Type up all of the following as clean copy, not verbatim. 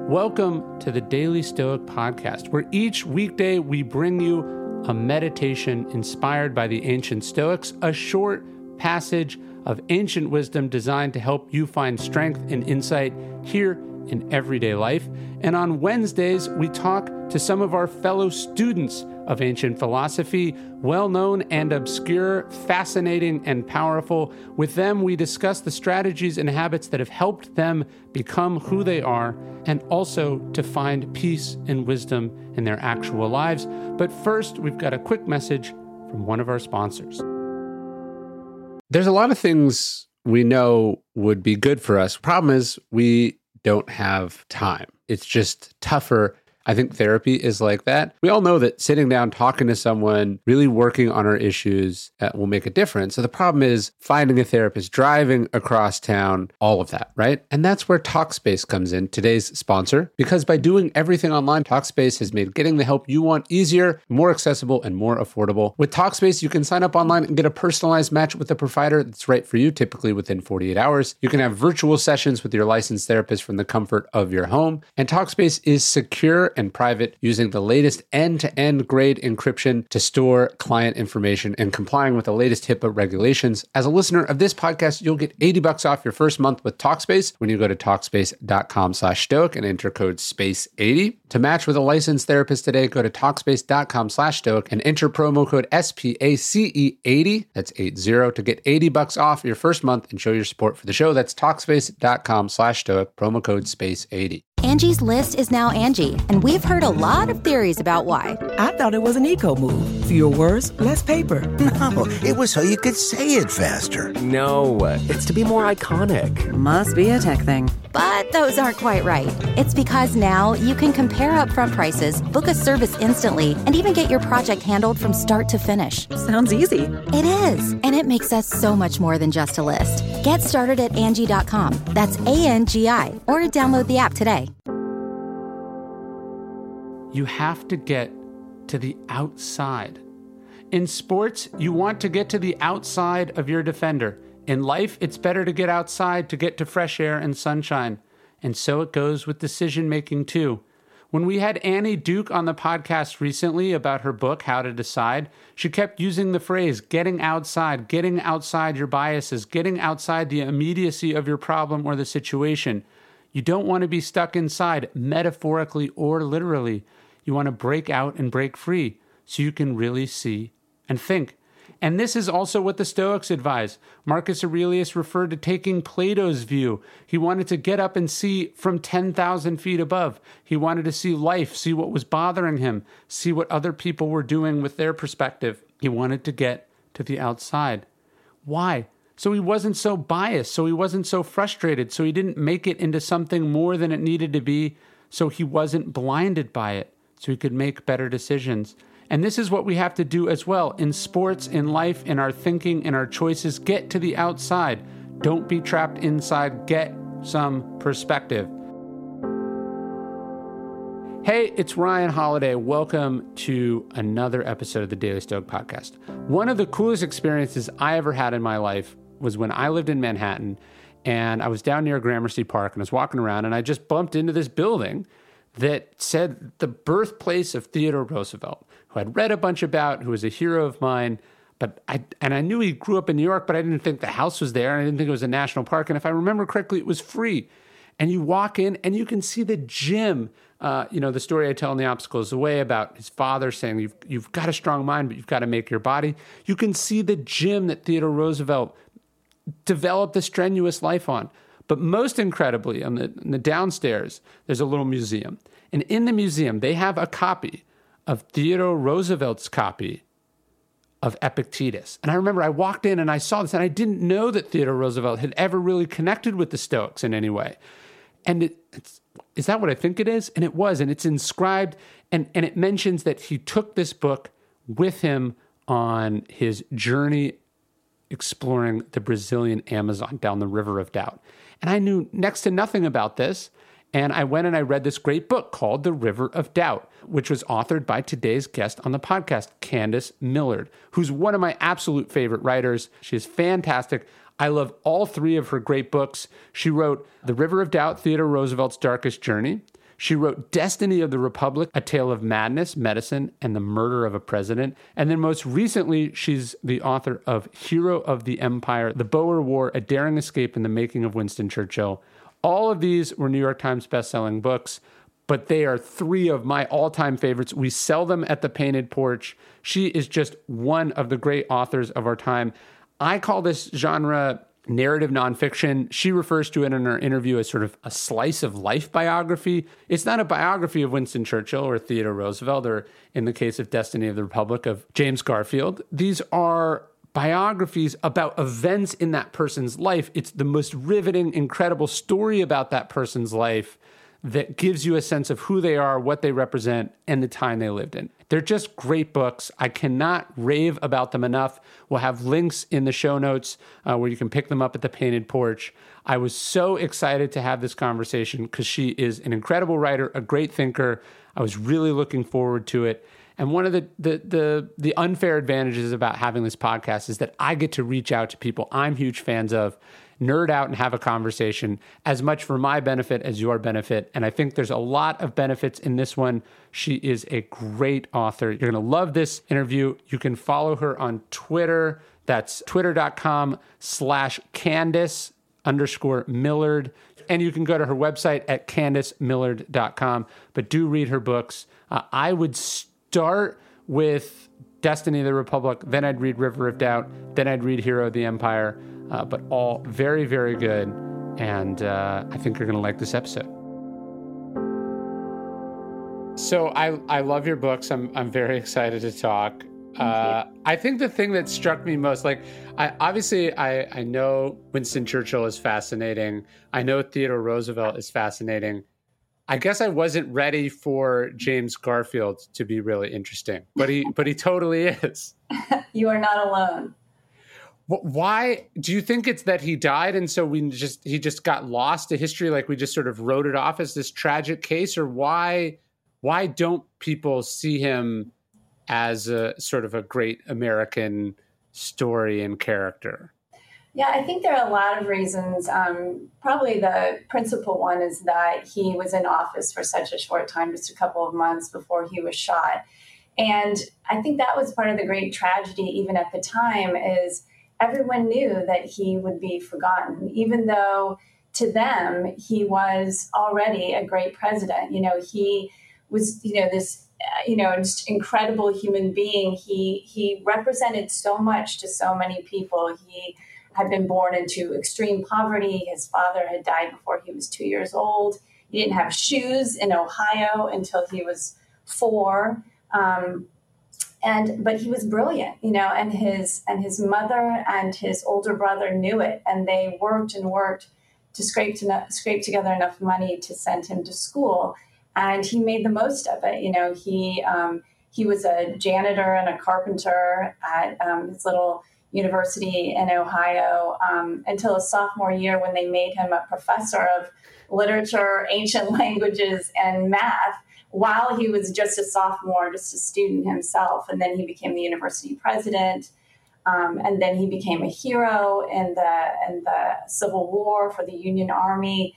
Welcome to the Daily Stoic Podcast, where each weekday we bring you a meditation inspired by the ancient Stoics, a short passage of ancient wisdom designed to help you find strength and insight here in everyday life. And on Wednesdays, we talk to some of our fellow students of ancient philosophy, well-known and obscure, fascinating and powerful. With them, we discuss the strategies and habits that have helped them become who they are, and also to find peace and wisdom in their actual lives. But first, we've got a quick message from one of our sponsors. There's a lot of things we know would be good for us. Problem is, we don't have time. It's just tougher. I think therapy is like that. We all know that sitting down, talking to someone, really working on our issues will make a difference. So the problem is finding a therapist, driving across town, all of that, right? And that's where Talkspace comes in, today's sponsor, because by doing everything online, Talkspace has made getting the help you want easier, more accessible, and more affordable. With Talkspace, you can sign up online and get a personalized match with a provider that's right for you, typically within 48 hours. You can have virtual sessions with your licensed therapist from the comfort of your home. And Talkspace is secure and private, using the latest end-to-end grade encryption to store client information and complying with the latest HIPAA regulations. As a listener of this podcast, you'll get $80 off your first month with Talkspace when you go to Talkspace.com/stoic and enter code SPACE80. To match with a licensed therapist today, go to Talkspace.com/stoic and enter promo code SPACE80, that's 80, to get $80 off your first month and show your support for the show. That's Talkspace.com/stoic, promo code SPACE80. Angie's List is now Angie, and we've heard a lot of theories about why. I thought it was an eco move. Fewer words, less paper. No, it was so you could say it faster. No, it's to be more iconic. Must be a tech thing. But those aren't quite right. It's because now you can compare upfront prices, book a service instantly, and even get your project handled from start to finish. Sounds easy. It is, and it makes us so much more than just a list. Get started at Angie.com. That's ANGI, or download the app today. You have to get to the outside. In sports, you want to get to the outside of your defender. In life, it's better to get outside to get to fresh air and sunshine. And so it goes with decision-making too. When we had Annie Duke on the podcast recently about her book, How to Decide, she kept using the phrase, getting outside your biases, getting outside the immediacy of your problem or the situation. You don't want to be stuck inside, metaphorically or literally. You want to break out and break free so you can really see and think. And this is also what the Stoics advise. Marcus Aurelius referred to taking Plato's view. He wanted to get up and see from 10,000 feet above. He wanted to see life, see what was bothering him, see what other people were doing with their perspective. He wanted to get to the outside. Why? So he wasn't so biased, so he wasn't so frustrated, so he didn't make it into something more than it needed to be, so he wasn't blinded by it, so he could make better decisions. And this is what we have to do as well in sports, in life, in our thinking, in our choices. Get to the outside. Don't be trapped inside. Get some perspective. Hey, it's Ryan Holiday. Welcome to another episode of the Daily Stoic Podcast. One of the coolest experiences I ever had in my life was when I lived in Manhattan, and I was down near Gramercy Park, and I was walking around, and I just bumped into this building that said the birthplace of Theodore Roosevelt, who I'd read a bunch about, who was a hero of mine. But I knew he grew up in New York, but I didn't think the house was there, and I didn't think it was a national park. And if I remember correctly, it was free. And you walk in, and you can see the gym. The story I tell in The Obstacle is the Way about his father saying, you've got a strong mind, but you've got to make your body. You can see the gym that Theodore Roosevelt developed a strenuous life on. But most incredibly, in the downstairs, there's a little museum. And in the museum, they have a copy of Theodore Roosevelt's copy of Epictetus. And I remember I walked in and I saw this, and I didn't know that Theodore Roosevelt had ever really connected with the Stoics in any way. And is that what I think it is? And it was, and it's inscribed, and it mentions that he took this book with him on his journey exploring the Brazilian Amazon down the River of Doubt. And I knew next to nothing about this. And I went and I read this great book called The River of Doubt, which was authored by today's guest on the podcast, Candace Millard, who's one of my absolute favorite writers. She is fantastic. I love all three of her great books. She wrote The River of Doubt, Theodore Roosevelt's Darkest Journey. She wrote Destiny of the Republic, A Tale of Madness, Medicine, and the Murder of a President. And then most recently, she's the author of Hero of the Empire, The Boer War, A Daring Escape in the Making of Winston Churchill. All of these were New York Times bestselling books, but they are three of my all-time favorites. We sell them at the Painted Porch. She is just one of the great authors of our time. I call this genre narrative nonfiction. She refers to it in her interview as sort of a slice of life biography. It's not a biography of Winston Churchill or Theodore Roosevelt, or in the case of Destiny of the Republic, of James Garfield. These are biographies about events in that person's life. It's the most riveting, incredible story about that person's life that gives you a sense of who they are, what they represent, and the time they lived in. They're just great books. I cannot rave about them enough. We'll have links in the show notes where you can pick them up at the Painted Porch. I was so excited to have this conversation because she is an incredible writer, a great thinker. I was really looking forward to it. And one of the unfair advantages about having this podcast is that I get to reach out to people I'm huge fans of, nerd out and have a conversation, as much for my benefit as your benefit. And I think there's a lot of benefits in this one. She is a great author. You're going to love this interview. You can follow her on Twitter. That's twitter.com/Candace_Millard. And you can go to her website at CandaceMillard.com. But do read her books. I would start with Destiny of the Republic, then I'd read River of Doubt, then I'd read Hero of the Empire. But all very, very good. And I think you're going to like this episode. So I love your books. I'm very excited to talk. I think the thing that struck me most, like, I know Winston Churchill is fascinating. I know Theodore Roosevelt is fascinating. I guess I wasn't ready for James Garfield to be really interesting, but he totally is. You are not alone. Why do you think it's that he died and so he just got lost to history, like we just sort of wrote it off as this tragic case, or why don't people see him as a sort of a great American story and character? Yeah, I think there are a lot of reasons. Probably the principal one is that he was in office for such a short time, just a couple of months before he was shot. And I think that was part of the great tragedy, even at the time, is everyone knew that he would be forgotten, even though to them, he was already a great president. You know, he was, this, just incredible human being. He represented so much to so many people. He had been born into extreme poverty. His father had died before he was 2 years old. He didn't have shoes in Ohio until he was 4. But he was brilliant, and his mother and his older brother knew it, and they worked and worked to scrape together enough money to send him to school, and he made the most of it. He was a janitor and a carpenter at his little university in Ohio until his sophomore year, when they made him a professor of literature, ancient languages, and math, while he was just a sophomore, just a student himself. And then he became the university president. And then he became a hero in the Civil War for the Union Army.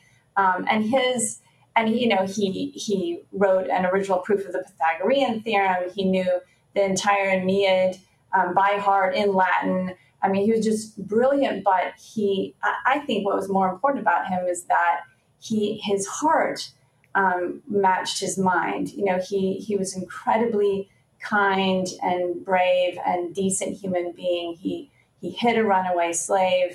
He wrote an original proof of the Pythagorean theorem. He knew the entire Aeneid by heart in Latin. I mean, he was just brilliant, but I think what was more important about him is that his heart matched his mind. He was incredibly kind and brave and decent human being. He hid a runaway slave.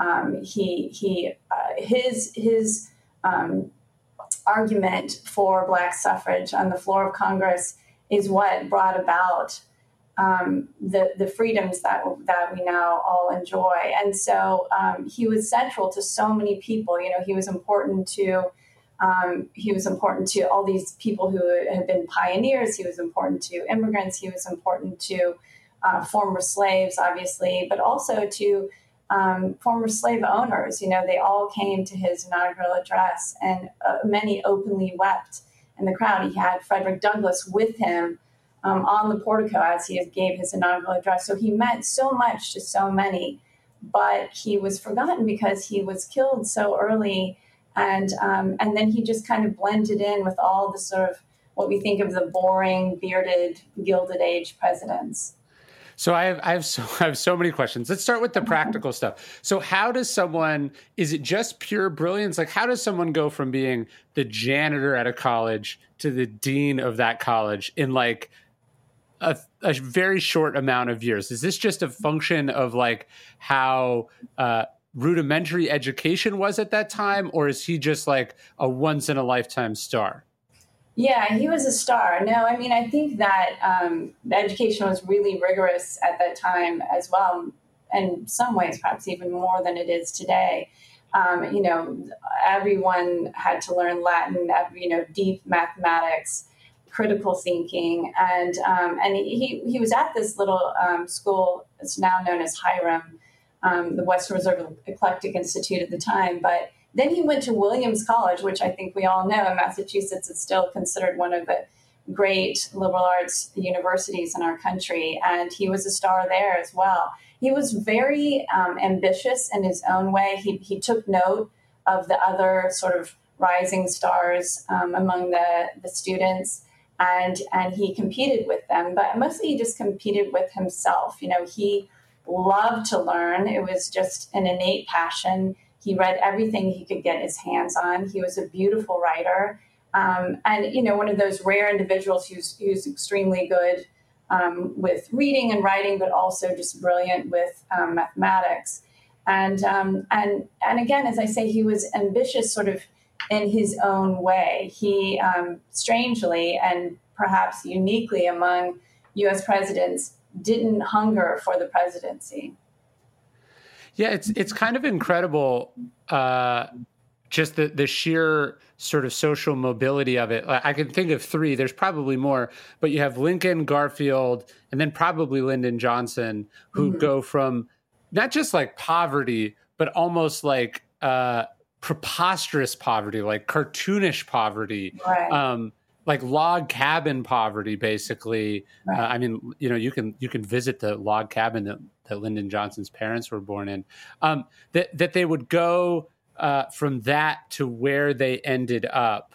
His argument for Black suffrage on the floor of Congress is what brought about the freedoms that we now all enjoy. And so he was central to so many people. He was important to all these people who had been pioneers. He was important to immigrants. He was important to former slaves, obviously, but also to former slave owners. They all came to his inaugural address, and many openly wept in the crowd. He had Frederick Douglass with him on the portico as he gave his inaugural address. So he meant so much to so many, but he was forgotten because he was killed so early And then he just kind of blended in with all the sort of what we think of the boring, bearded, Gilded Age presidents. So I have so many questions. Let's start with the practical stuff. So how does someone, is it just pure brilliance? Like, how does someone go from being the janitor at a college to the dean of that college in like a very short amount of years? Is this just a function of like how rudimentary education was at that time, or is he just like a once in a lifetime star? Yeah, he was a star. No, I mean, I think that the education was really rigorous at that time as well, and in some ways, perhaps even more than it is today. Everyone had to learn Latin, deep mathematics, critical thinking, and he was at this little school. It's now known as Hiram, the Western Reserve Eclectic Institute at the time, but then he went to Williams College, which I think we all know in Massachusetts is still considered one of the great liberal arts universities in our country. And he was a star there as well. He was very ambitious in his own way. He took note of the other sort of rising stars among the students, and he competed with them. But mostly he just competed with himself. He loved to learn. It was just an innate passion. He read everything he could get his hands on. He was a beautiful writer. And one of those rare individuals who's extremely good with reading and writing, but also just brilliant with mathematics. And again, as I say, he was ambitious sort of in his own way. He, strangely and perhaps uniquely among U.S. presidents, didn't hunger for the presidency. Yeah, it's kind of incredible, just the sheer sort of social mobility of it. I can think of three. There's probably more, but you have Lincoln, Garfield, and then probably Lyndon Johnson, who go from not just like poverty, but almost like preposterous poverty, like cartoonish poverty, right. Like log cabin poverty, basically. Right. You can visit the log cabin that Lyndon Johnson's parents were born in. That they would go from that to where they ended up.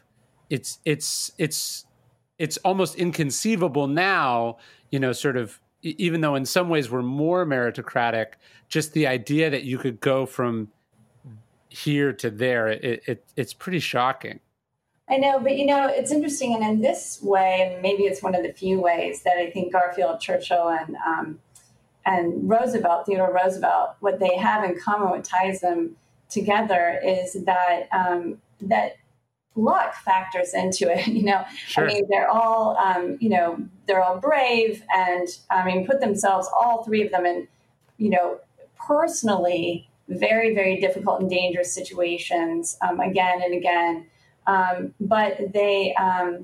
It's almost inconceivable now. Sort of, even though in some ways we're more meritocratic, just the idea that you could go from here to there, it's pretty shocking. I know, but it's interesting, and in this way, and maybe it's one of the few ways that I think Garfield, Churchill, and Roosevelt, Theodore Roosevelt, what they have in common, what ties them together, is that that luck factors into it. Sure. They're all they're all brave, and put themselves, all three of them, in personally very, very difficult and dangerous situations again and again. But they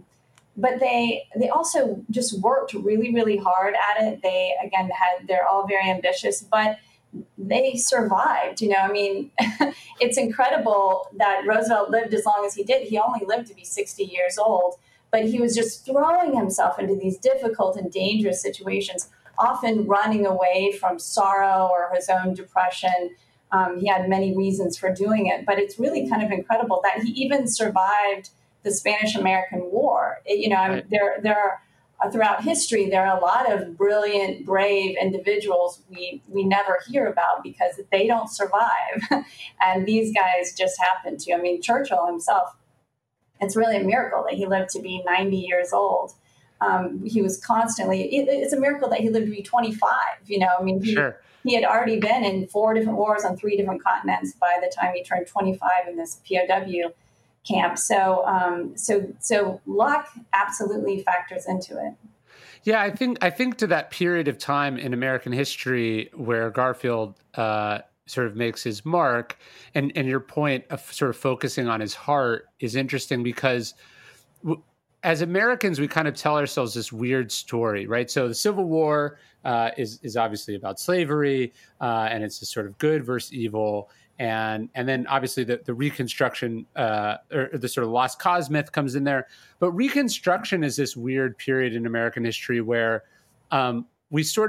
also just worked really, really hard at it. They, again, they're all very ambitious, but they survived. It's incredible that Roosevelt lived as long as he did. He only lived to be 60 years old, but he was just throwing himself into these difficult and dangerous situations, often running away from sorrow or his own depression. He had many reasons for doing it, but it's really kind of incredible that he even survived the Spanish-American War. Right. There are throughout history, there are a lot of brilliant, brave individuals we never hear about because they don't survive. And these guys just happen to. Churchill himself, it's really a miracle that he lived to be 90 years old. He was constantly, it's a miracle that he lived to be 25, Sure. He had already been in 4 different wars on 3 different continents by the time he turned 25 in this POW camp. So luck absolutely factors into it. Yeah, I think to that period of time in American history where Garfield sort of makes his mark, and your point of sort of focusing on his heart is interesting because as Americans, we kind of tell ourselves this weird story, right? So the Civil War is obviously about slavery, and it's this sort of good versus evil. And then obviously the Reconstruction or the sort of lost cause myth comes in there. But Reconstruction is this weird period in American history where we sort of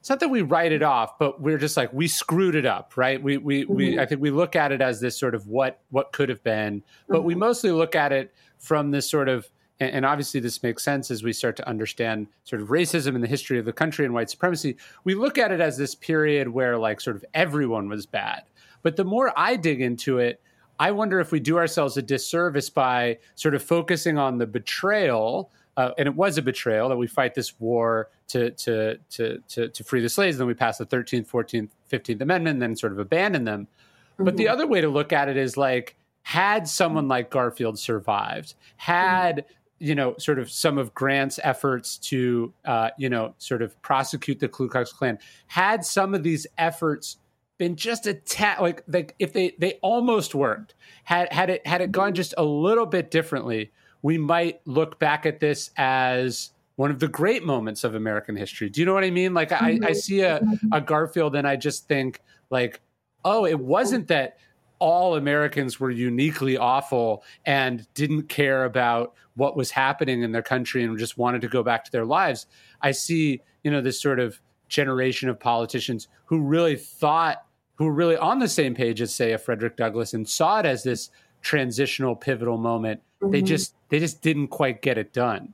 it's not that we write it off, but we're just like, we screwed it up, right? We I think we look at it as this sort of what could have been, but we mostly look at it from this sort of, and obviously this makes sense as we start to understand sort of racism in the history of the country and white supremacy. We look at it as this period where like sort of everyone was bad. But the more I dig into it, I wonder if we do ourselves a disservice by sort of focusing on the betrayal, and it was a betrayal that we fight this war to free the slaves, and then we pass the 13th, 14th, 15th Amendment, and then sort of abandon them. But the other way to look at it is like, had someone like Garfield survived, had sort of some of Grant's efforts to, sort of prosecute the Ku Klux Klan, had some of these efforts been just a like if they almost worked, had it gone just a little bit differently, we might look back at this as one of the great moments of American history. Do you know what I mean? Like I see a Garfield and I just think like, oh, it wasn't that all Americans were uniquely awful and didn't care about what was happening in their country and just wanted to go back to their lives. I see, this sort of generation of politicians who were really on the same page as, say, a Frederick Douglass and saw it as this transitional, pivotal moment. They just didn't quite get it done.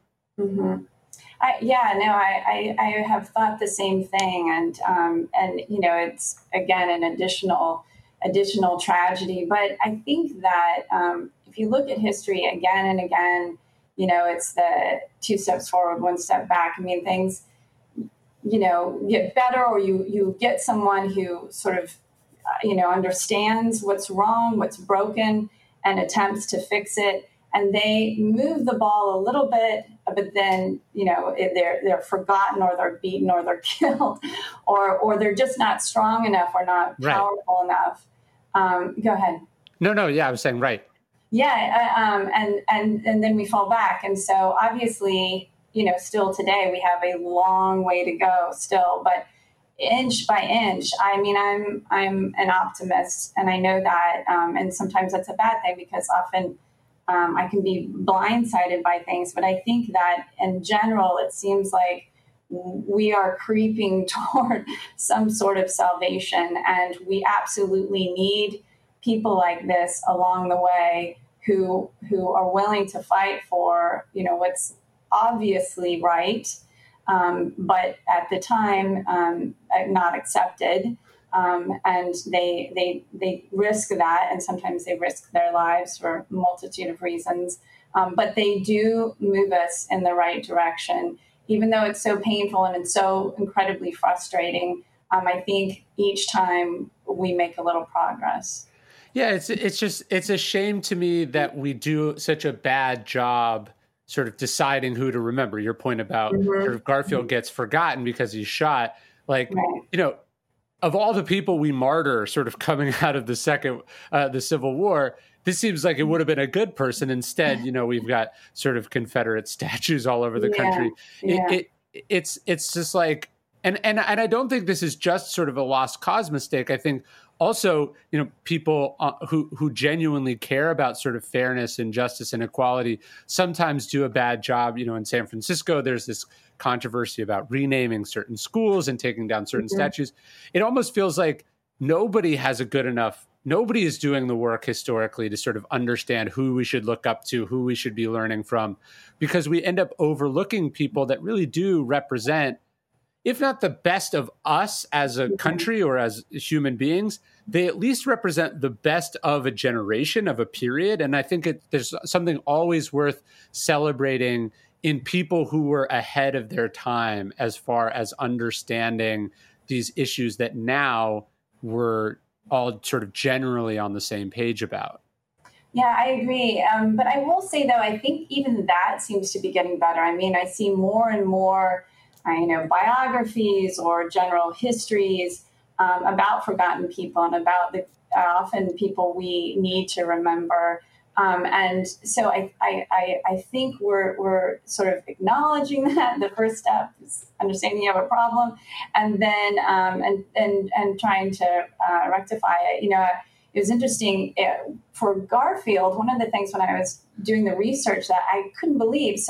I have thought the same thing, and it's again an additional tragedy. But I think that if you look at history again and again, it's the 2 steps forward, 1 step back. I mean, things, get better, or you get someone who sort of, understands what's wrong, what's broken, and attempts to fix it. And they move the ball a little bit, but then, they're forgotten, or they're beaten, or they're killed, or they're just not strong enough, or not powerful enough. Go ahead. No. Yeah, I was saying, right. Yeah. And then we fall back. And so obviously, still today we have a long way to go still, but inch by inch, I mean, I'm an optimist, and I know that, and sometimes that's a bad thing because often I can be blindsided by things, but I think that in general, it seems like we are creeping toward some sort of salvation, and we absolutely need people like this along the way who are willing to fight for, what's obviously right, but at the time not accepted. And they risk that, and sometimes they risk their lives for a multitude of reasons. But they do move us in the right direction, even though it's so painful and it's so incredibly frustrating. I think each time we make a little progress. Yeah, it's a shame to me that we do such a bad job sort of deciding who to remember. Your point about sort of Garfield gets forgotten because he's shot. Like, of all the people we martyr sort of coming out of the Civil War, this seems like it would have been a good person. Instead, we've got sort of Confederate statues all over the country. Yeah. It's just like, and I don't think this is just sort of a lost cause mistake. I think also, people who genuinely care about sort of fairness and justice and equality sometimes do a bad job. In San Francisco, there's this controversy about renaming certain schools and taking down certain statues. It almost feels like nobody is doing the work historically to sort of understand who we should look up to, who we should be learning from, because we end up overlooking people that really do represent, if not the best of us as a country or as human beings, they at least represent the best of a generation, of a period. And I think there's something always worth celebrating in people who were ahead of their time as far as understanding these issues that now we're all sort of generally on the same page about. Yeah, I agree. But I will say, though, I think even that seems to be getting better. I mean, I see more and more biographies or general histories about forgotten people and about the often people we need to remember. And so I think we're sort of acknowledging that the first step is understanding you have a problem, and then and trying to rectify it. It was interesting for Garfield. One of the things when I was doing the research that I couldn't believe. So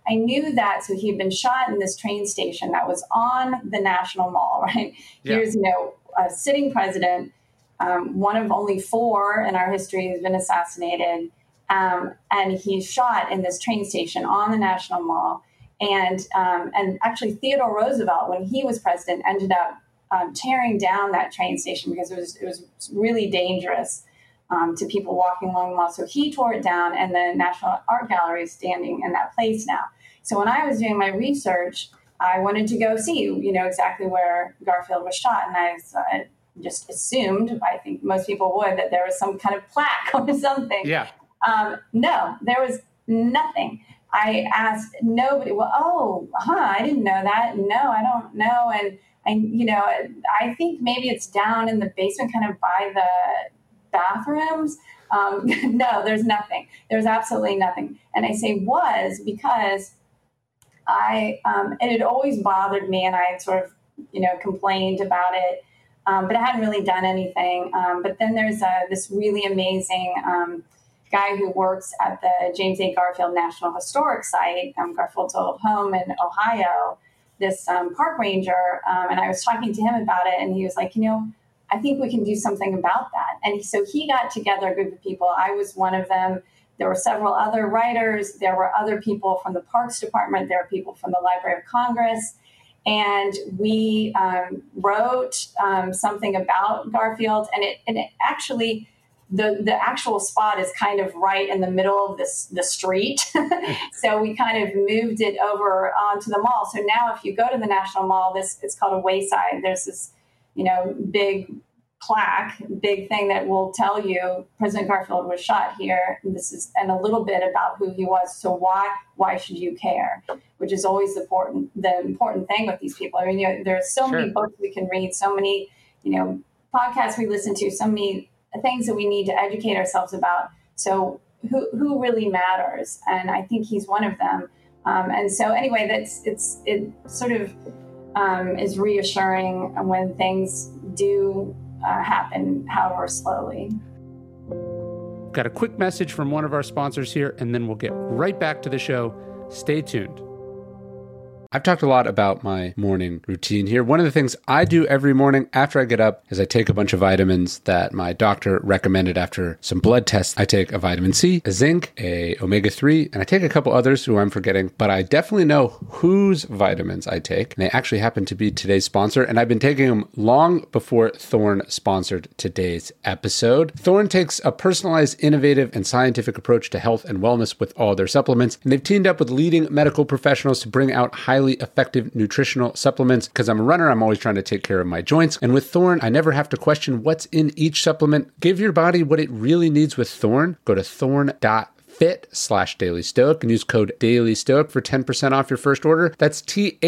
I knew that. So he'd been shot in this train station that was on the National Mall, right? Yeah. Here's, a sitting president, one of only 4 in our history who's been assassinated. And he's shot in this train station on the National Mall. And actually Theodore Roosevelt, when he was president, ended up tearing down that train station because it was really dangerous to people walking along the mall. So he tore it down, and the National Art Gallery is standing in that place now. So when I was doing my research, I wanted to go see, exactly where Garfield was shot. And I just assumed, I think most people would, that there was some kind of plaque or something. Yeah. No, there was nothing. I asked nobody, I didn't know that. No, I don't know. And I think maybe it's down in the basement, kind of by the bathrooms. No, there's nothing. There's absolutely nothing. And I say was because it had always bothered me, and I had sort of, complained about it, but I hadn't really done anything. But then there's this really amazing guy who works at the James A. Garfield National Historic Site, Garfield's old home in Ohio, this park ranger, and I was talking to him about it, and he was like, I think we can do something about that. And so he got together a group of people. I was one of them. There were several other writers. There were other people from the Parks Department. There were people from the Library of Congress. And we wrote something about Garfield, and it actually, the actual spot is kind of right in the middle of the street. So we kind of moved it over onto the mall. So now if you go to the National Mall, it's called a Wayside. There's this, big plaque, big thing that will tell you President Garfield was shot here. And a little bit about who he was. So why should you care? Which is always the important thing with these people. I mean, there's so many books we can read, so many, podcasts we listen to, so many things that we need to educate ourselves about. So who really matters? And I think he's one of them. And so anyway, it sort of is reassuring when things do happen, however slowly. Got a quick message from one of our sponsors here, and then we'll get right back to the show. Stay tuned. I've talked a lot about my morning routine here. One of the things I do every morning after I get up is I take a bunch of vitamins that my doctor recommended after some blood tests. I take a vitamin C, a zinc, a omega-3, and I take a couple others who I'm forgetting, but I definitely know whose vitamins I take. And they actually happen to be today's sponsor, and I've been taking them long before Thorne sponsored today's episode. Thorne takes a personalized, innovative, and scientific approach to health and wellness with all their supplements, and they've teamed up with leading medical professionals to bring out highly effective nutritional supplements. Because I'm a runner, I'm always trying to take care of my joints. And with Thorne, I never have to question what's in each supplement. Give your body what it really needs with Thorne. Go to thorne.fit/dailystoic and use code dailystoic for 10% off your first order. That's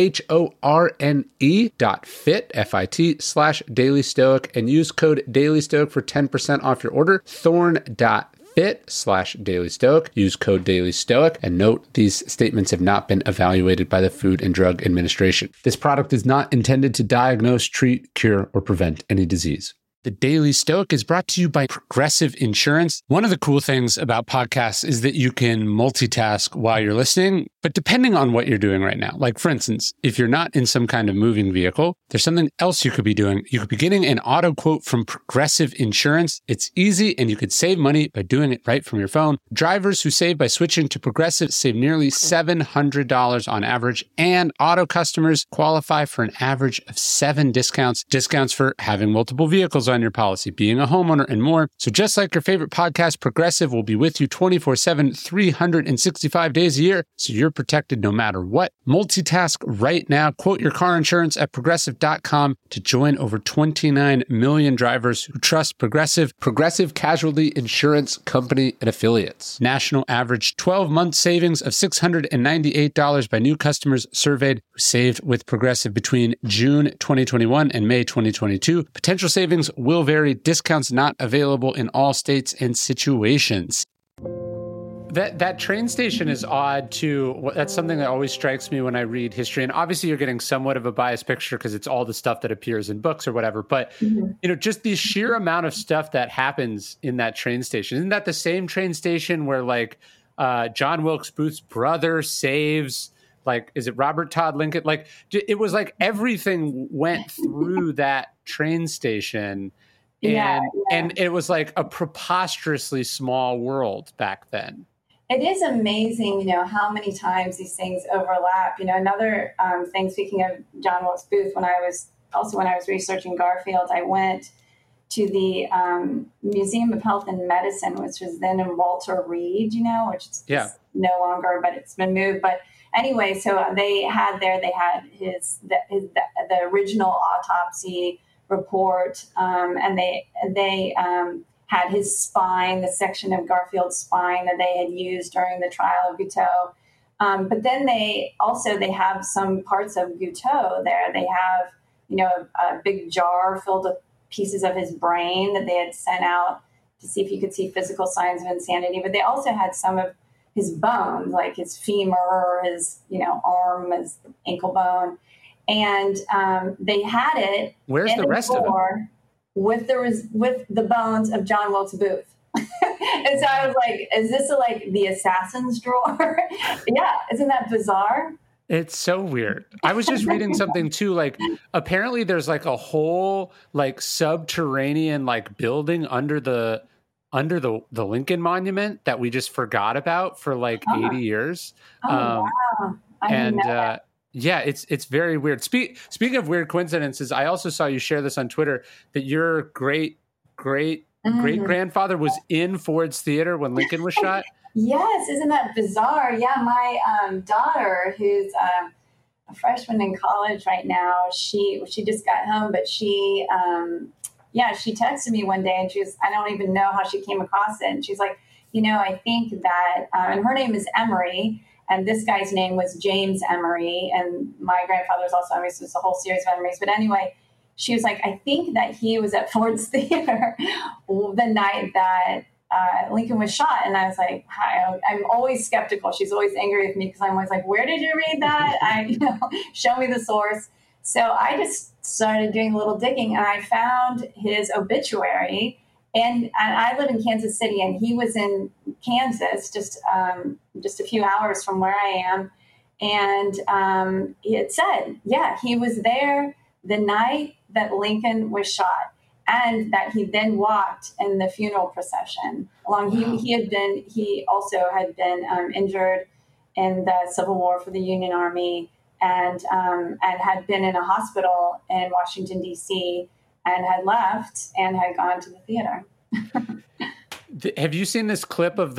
THORNE.fit, FIT/dailystoic, and use code dailystoic for 10% off your order. Thorne.fit/dailystoic. Use code dailystoic, and note these statements have not been evaluated by the Food and Drug Administration. This product is not intended to diagnose, treat, cure, or prevent any disease. The Daily Stoic is brought to you by Progressive Insurance. One of the cool things about podcasts is that you can multitask while you're listening, but depending on what you're doing right now. Like, for instance, if you're not in some kind of moving vehicle, there's something else you could be doing. You could be getting an auto quote from Progressive Insurance. It's easy, and you could save money by doing it right from your phone. Drivers who save by switching to Progressive save nearly $700 on average, and auto customers qualify for an average of 7 discounts. Discounts for having multiple vehicles on your policy, being a homeowner, and more. So just like your favorite podcast, Progressive will be with you 24/7, 365 days a year, so you're protected no matter what. Multitask right now. Quote your car insurance at Progressive.com to join over 29 million drivers who trust Progressive. Progressive Casualty Insurance Company and Affiliates. National average 12-month savings of $698 by new customers surveyed who saved with Progressive between June 2021 and May 2022. Potential savings will vary. Discounts not available in all states and situations. That train station is odd too. That's something that always strikes me when I read history. And obviously you're getting somewhat of a biased picture because it's all the stuff that appears in books or whatever. But, just the sheer amount of stuff that happens in that train station. Isn't that the same train station where like John Wilkes Booth's brother saves, like, is it Robert Todd Lincoln? Like, it was like everything went through that train station. And it was like a preposterously small world back then. It is amazing, how many times these things overlap. Another thing, speaking of John Wilkes Booth, when I was researching Garfield, I went to the Museum of Health and Medicine, which was then in Walter Reed, which is no longer, but it's been moved. But anyway, so they had the original autopsy report, and they had his spine, the section of Garfield's spine that they had used during the trial of Guiteau. But then they have some parts of Guiteau there. They have, a big jar filled with pieces of his brain that they had sent out to see if you could see physical signs of insanity. But they also had some of his bones, like his femur, his, arm, his ankle bone. And they had it. Where's the rest of it? With the bones of John Wilkes Booth. And so I was like, is this the assassin's drawer? Yeah. Isn't that bizarre? It's so weird. I was just reading something too, like apparently there's like a whole like subterranean like building under the Lincoln Monument that we just forgot about for like 80 years. Wow. Yeah, it's very weird. Speaking of weird coincidences, I also saw you share this on Twitter that your great grandfather was in Ford's Theater when Lincoln was shot. Yes, isn't that bizarre? Yeah, my daughter, who's a freshman in college right now, she just got home, but she texted me one day, and I don't even know how she came across it, and she's like, I think that, and her name is Emery. And this guy's name was James Emery, and my grandfather was also Emery, so it's a whole series of Emerys. But anyway, she was like, I think that he was at Ford's Theater the night that Lincoln was shot. And I was like, I'm always skeptical. She's always angry with me because I'm always like, where did you read that? Show me the source. So I just started doing a little digging, and I found his obituary. And I live in Kansas City, and he was in Kansas, just a few hours from where I am. And it said, he was there the night that Lincoln was shot, and that he then walked in the funeral procession along. Wow. He also had been injured in the Civil War for the Union Army, and had been in a hospital in Washington, D.C., and had left and had gone to the theater. Have you seen this clip of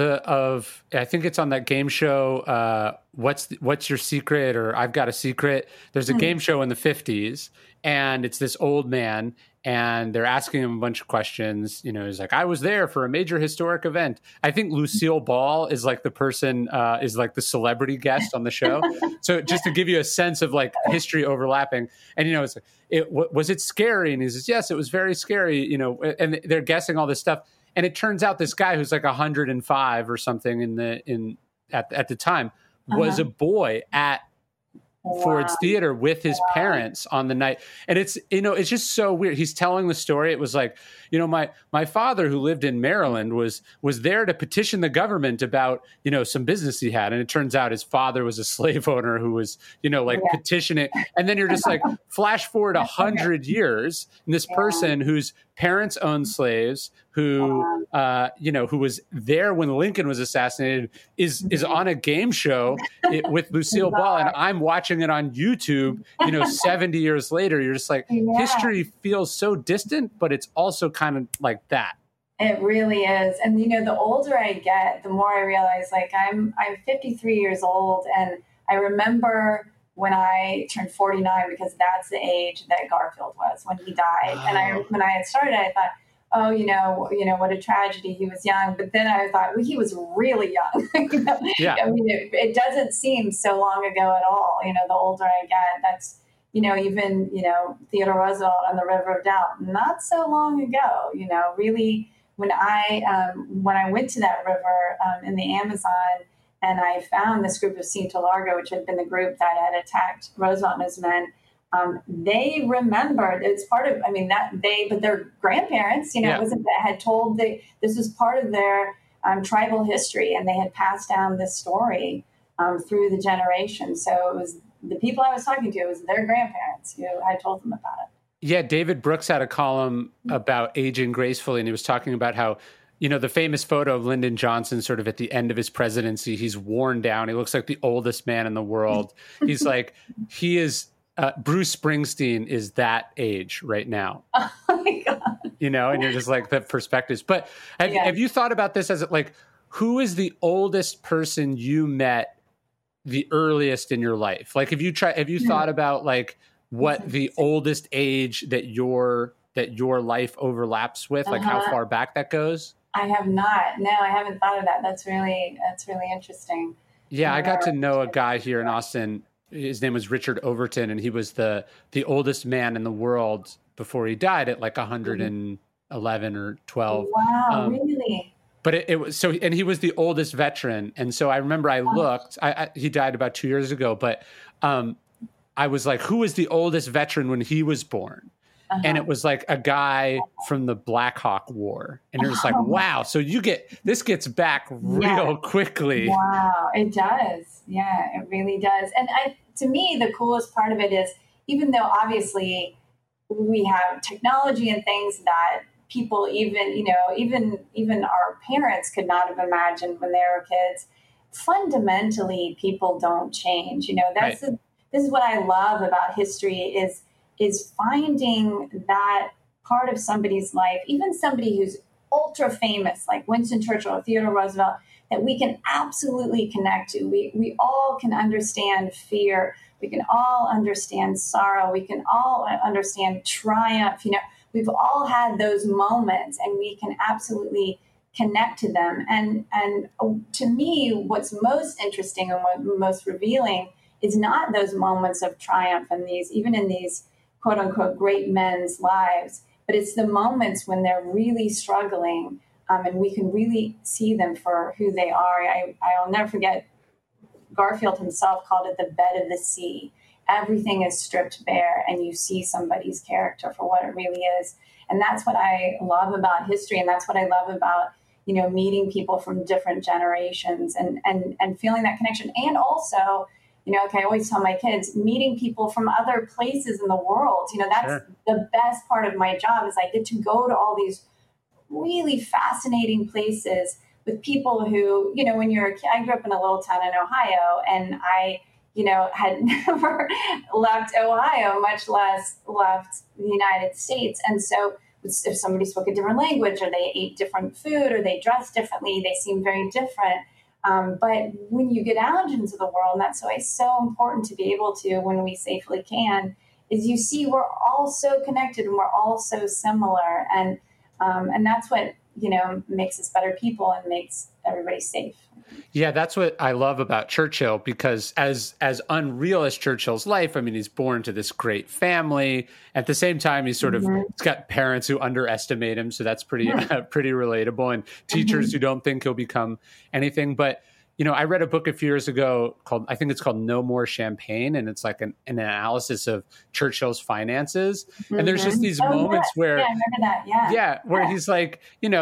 I think it's on that game show, What's Your Secret, or I've Got a Secret? There's a game show in the 50s, and it's this old man, and they're asking him a bunch of questions. He's like, I was there for a major historic event. I think Lucille Ball is like the person, is like the celebrity guest on the show. So just to give you a sense of like history overlapping, and it's like, was it scary? And he says, yes, it was very scary. And they're guessing all this stuff, and it turns out this guy who's like 105 or something at the time was a boy at Ford's Theater with his parents on the night. And it's just so weird. He's telling the story. It was like, my father, who lived in Maryland, was there to petition the government about, some business he had. And it turns out his father was a slave owner who was, petitioning. And then you're just like, flash forward 100 years, and this person whose parents owned slaves, who was there when Lincoln was assassinated, is on a game show with Lucille Ball, and I'm watching it on YouTube. 70 years later, you're just like, history feels so distant, but it's also kind of like that. It really is. And the older I get, the more I realize, like, I'm 53 years old, and I remember when I turned 49, because that's the age that Garfield was when he died. And when I had started, I thought, what a tragedy. He was young. But then I thought, well, he was really young. Yeah. I mean, it doesn't seem so long ago at all. The older I get, that's, even, Theodore Roosevelt on the River of Doubt, not so long ago, really, when I went to that river in the Amazon, and I found this group of Cinto Largo, which had been the group that had attacked Roosevelt and his men. They remembered, it's part of, but their grandparents, it wasn't that had told this was part of their tribal history, and they had passed down this story through the generations. So it was the people I was talking to, it was their grandparents who had told them about it. Yeah, David Brooks had a column about aging gracefully, and he was talking about how, the famous photo of Lyndon Johnson sort of at the end of his presidency, he's worn down. He looks like the oldest man in the world. He's like, he is, Bruce Springsteen is that age right now. Oh my God. And you're just like, the perspectives. But have you thought about this as like, who is the oldest person you met the earliest in your life? Like, have you thought about like what the oldest age that your life overlaps with, like how far back that goes? I have not. No, I haven't thought of that. That's really interesting. Yeah, I got to know a guy here in Austin. His name was Richard Overton, and he was the oldest man in the world before he died at like 111 or 12. Wow, really? But it was so, and he was the oldest veteran. And so I remember I looked, he died about 2 years ago, but I was like, who was the oldest veteran when he was born? And it was like a guy from the Black Hawk War. And you're just like, wow. So this gets back real quickly. Wow, it does. Yeah, it really does. And to me, the coolest part of it is, even though obviously we have technology and things that people even our parents could not have imagined when they were kids, fundamentally people don't change. This is what I love about history is finding that part of somebody's life, even somebody who's ultra famous like Winston Churchill or Theodore Roosevelt, that we can absolutely connect to. We all can understand fear. We can all understand sorrow. We can all understand triumph. We've all had those moments, and we can absolutely connect to them. And to me, what's most interesting and what most revealing is not those moments of triumph and even in these quote unquote great men's lives, but it's the moments when they're really struggling, and we can really see them for who they are. I'll never forget, Garfield himself called it the bed of the sea. Everything is stripped bare, and you see somebody's character for what it really is. And that's what I love about history, and that's what I love about meeting people from different generations and feeling that connection. And also, I always tell my kids, meeting people from other places in the world, that's the best part of my job, is I get to go to all these really fascinating places with people who, when you're a kid, I grew up in a little town in Ohio, and I, had never left Ohio, much less left the United States. And so if somebody spoke a different language, or they ate different food, or they dressed differently, they seemed very different. But when you get out into the world, and that's why it's so important to be able to, when we safely can, is you see we're all so connected and we're all so similar. And that's what, makes us better people and makes everybody safe. Yeah, that's what I love about Churchill, because as unreal as Churchill's life, I mean, he's born to this great family. At the same time, he's sort of he's got parents who underestimate him. So that's pretty relatable, and teachers who don't think he'll become anything. But, I read a book a few years ago I think it's called No More Champagne. And it's like an analysis of Churchill's finances. And there's just these moments where, I remember that. Where he's like,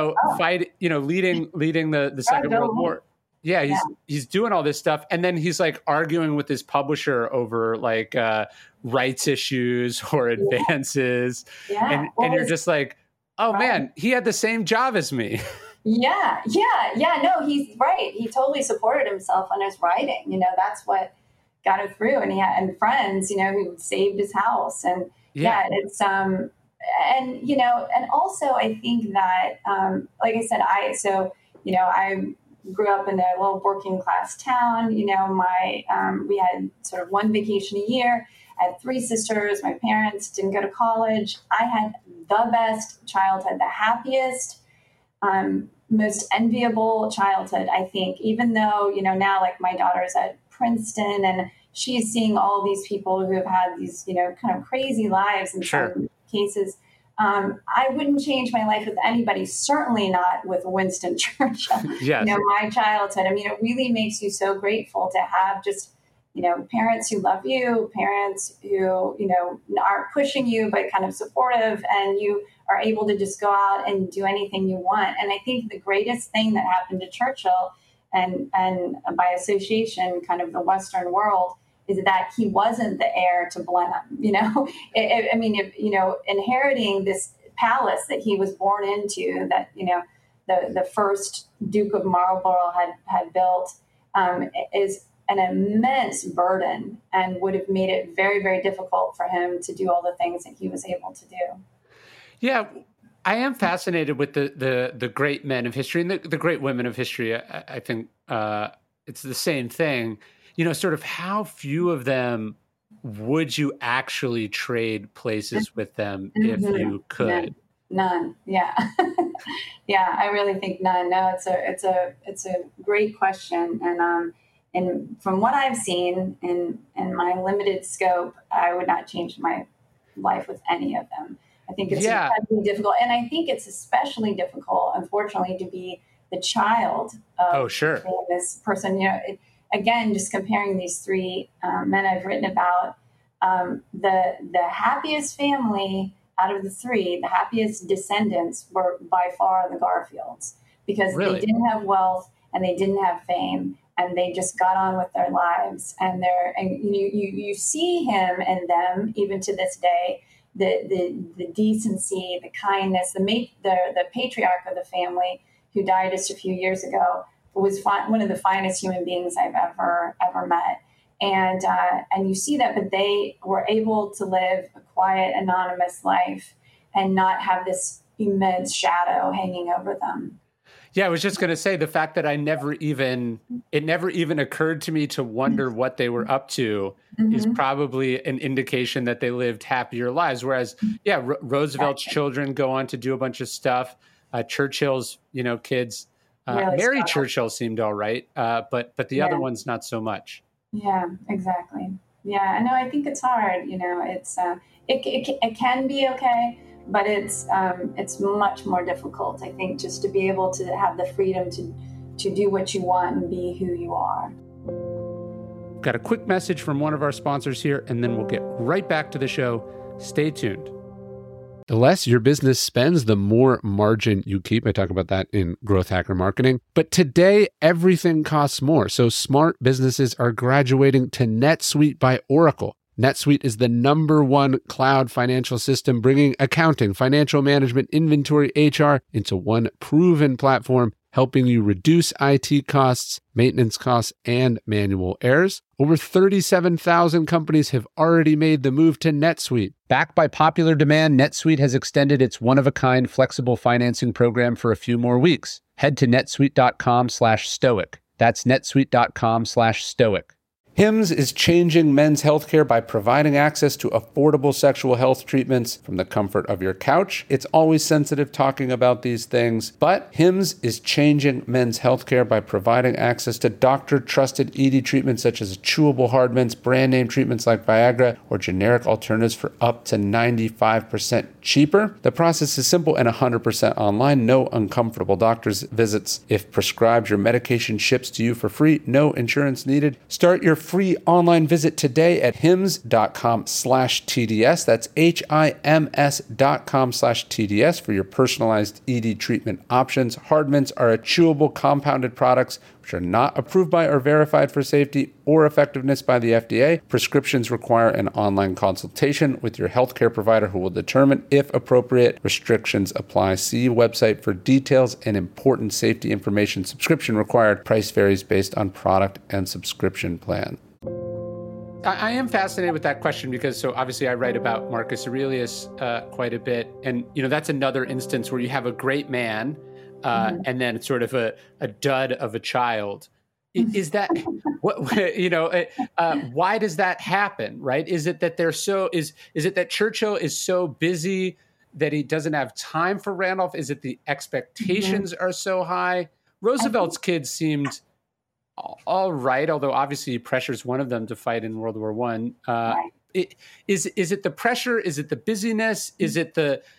leading the Second World War. Yeah, he's doing all this stuff, and then he's like arguing with his publisher over like rights issues or advances, and you're just like, oh man, he had the same job as me. Yeah. No, he's right. He totally supported himself on his writing. That's what got him through, and he had friends, who saved his house, and it's and also I think that like I said, I grew up in a little working class town. We had sort of one vacation a year. I had 3 sisters. My parents didn't go to college. I had the best childhood, the happiest, most enviable childhood, I think, even though, now like my daughter's at Princeton and she's seeing all these people who have had these, kind of crazy lives in some cases. I wouldn't change my life with anybody, certainly not with Winston Churchill. Yes. My childhood, it really makes you so grateful to have just parents who love you, parents who, aren't pushing you, but kind of supportive, and you are able to just go out and do anything you want. And I think the greatest thing that happened to Churchill and by association, kind of the Western world, is that he wasn't the heir to Blenheim. Inheriting this palace that he was born into, that, the first Duke of Marlborough had built, is an immense burden, and would have made it very, very difficult for him to do all the things that he was able to do. Yeah, I am fascinated with the great men of history and the great women of history. I think it's the same thing. Sort of how few of them would you actually trade places with them if you could? None. Yeah. Yeah, I really think none. No, it's a great question. And from what I've seen in my limited scope, I would not change my life with any of them. I think it's incredibly difficult. And I think it's especially difficult, unfortunately, to be the child of this person. Again, just comparing these three men I've written about, the happiest family out of the three, the happiest descendants were by far the Garfields, because they didn't have wealth and they didn't have fame, and they just got on with their lives. And you see him and them even to this day, the decency, the kindness, the patriarch of the family, who died just a few years ago, was one of the finest human beings I've ever met. And you see that, but they were able to live a quiet, anonymous life and not have this immense shadow hanging over them. Yeah, I was just going to say, the fact that it never even occurred to me to wonder what they were up to is probably an indication that they lived happier lives. Whereas, Roosevelt's children go on to do a bunch of stuff. Churchill's, kids, really Mary Churchill seemed all right, but the other ones not so much. Yeah, exactly. Yeah, I know. I think it's hard. It's it can be okay, but it's much more difficult, I think, just to be able to have the freedom to do what you want and be who you are. Got a quick message from one of our sponsors here, and then we'll get right back to the show. Stay tuned. The less your business spends, the more margin you keep. I talk about that in Growth Hacker Marketing. But today, everything costs more. So smart businesses are graduating to NetSuite by Oracle. NetSuite is the #1 cloud financial system, bringing accounting, financial management, inventory, HR into one proven platform, helping you reduce IT costs, maintenance costs, and manual errors. Over 37,000 companies have already made the move to NetSuite. Backed by popular demand, NetSuite has extended its one-of-a-kind flexible financing program for a few more weeks. Head to netsuite.com/stoic. That's netsuite.com/stoic. Hims is changing men's healthcare by providing access to affordable sexual health treatments from the comfort of your couch. It's always sensitive talking about these things, but Hims is changing men's healthcare by providing access to doctor-trusted ED treatments such as chewable hard mints, brand name treatments like Viagra, or generic alternatives for up to 95% cheaper. The process is simple and 100% online. No uncomfortable doctor's visits. If prescribed, your medication ships to you for free. No insurance needed. Start your free online visit today at hims.com/TDS. That's HIMS.com/TDS for your personalized ED treatment options. Hard mints are chewable compounded products which are not approved by or verified for safety or effectiveness by the FDA. Prescriptions require an online consultation with your healthcare provider who will determine if appropriate. Restrictions apply. See website for details and important safety information. Subscription required. Price varies based on product and subscription plan. I am fascinated with that question because, so obviously I write about Marcus Aurelius quite a bit. And, that's another instance where you have a great man and then sort of a dud of a child. Is that why does that happen? Right? Is it that is it that Churchill is so busy that he doesn't have time for Randolph? Is it the expectations are so high? Roosevelt's kids seemed all right, although obviously he pressures one of them to fight in World War I. Is it the pressure? Is it the busyness? Is it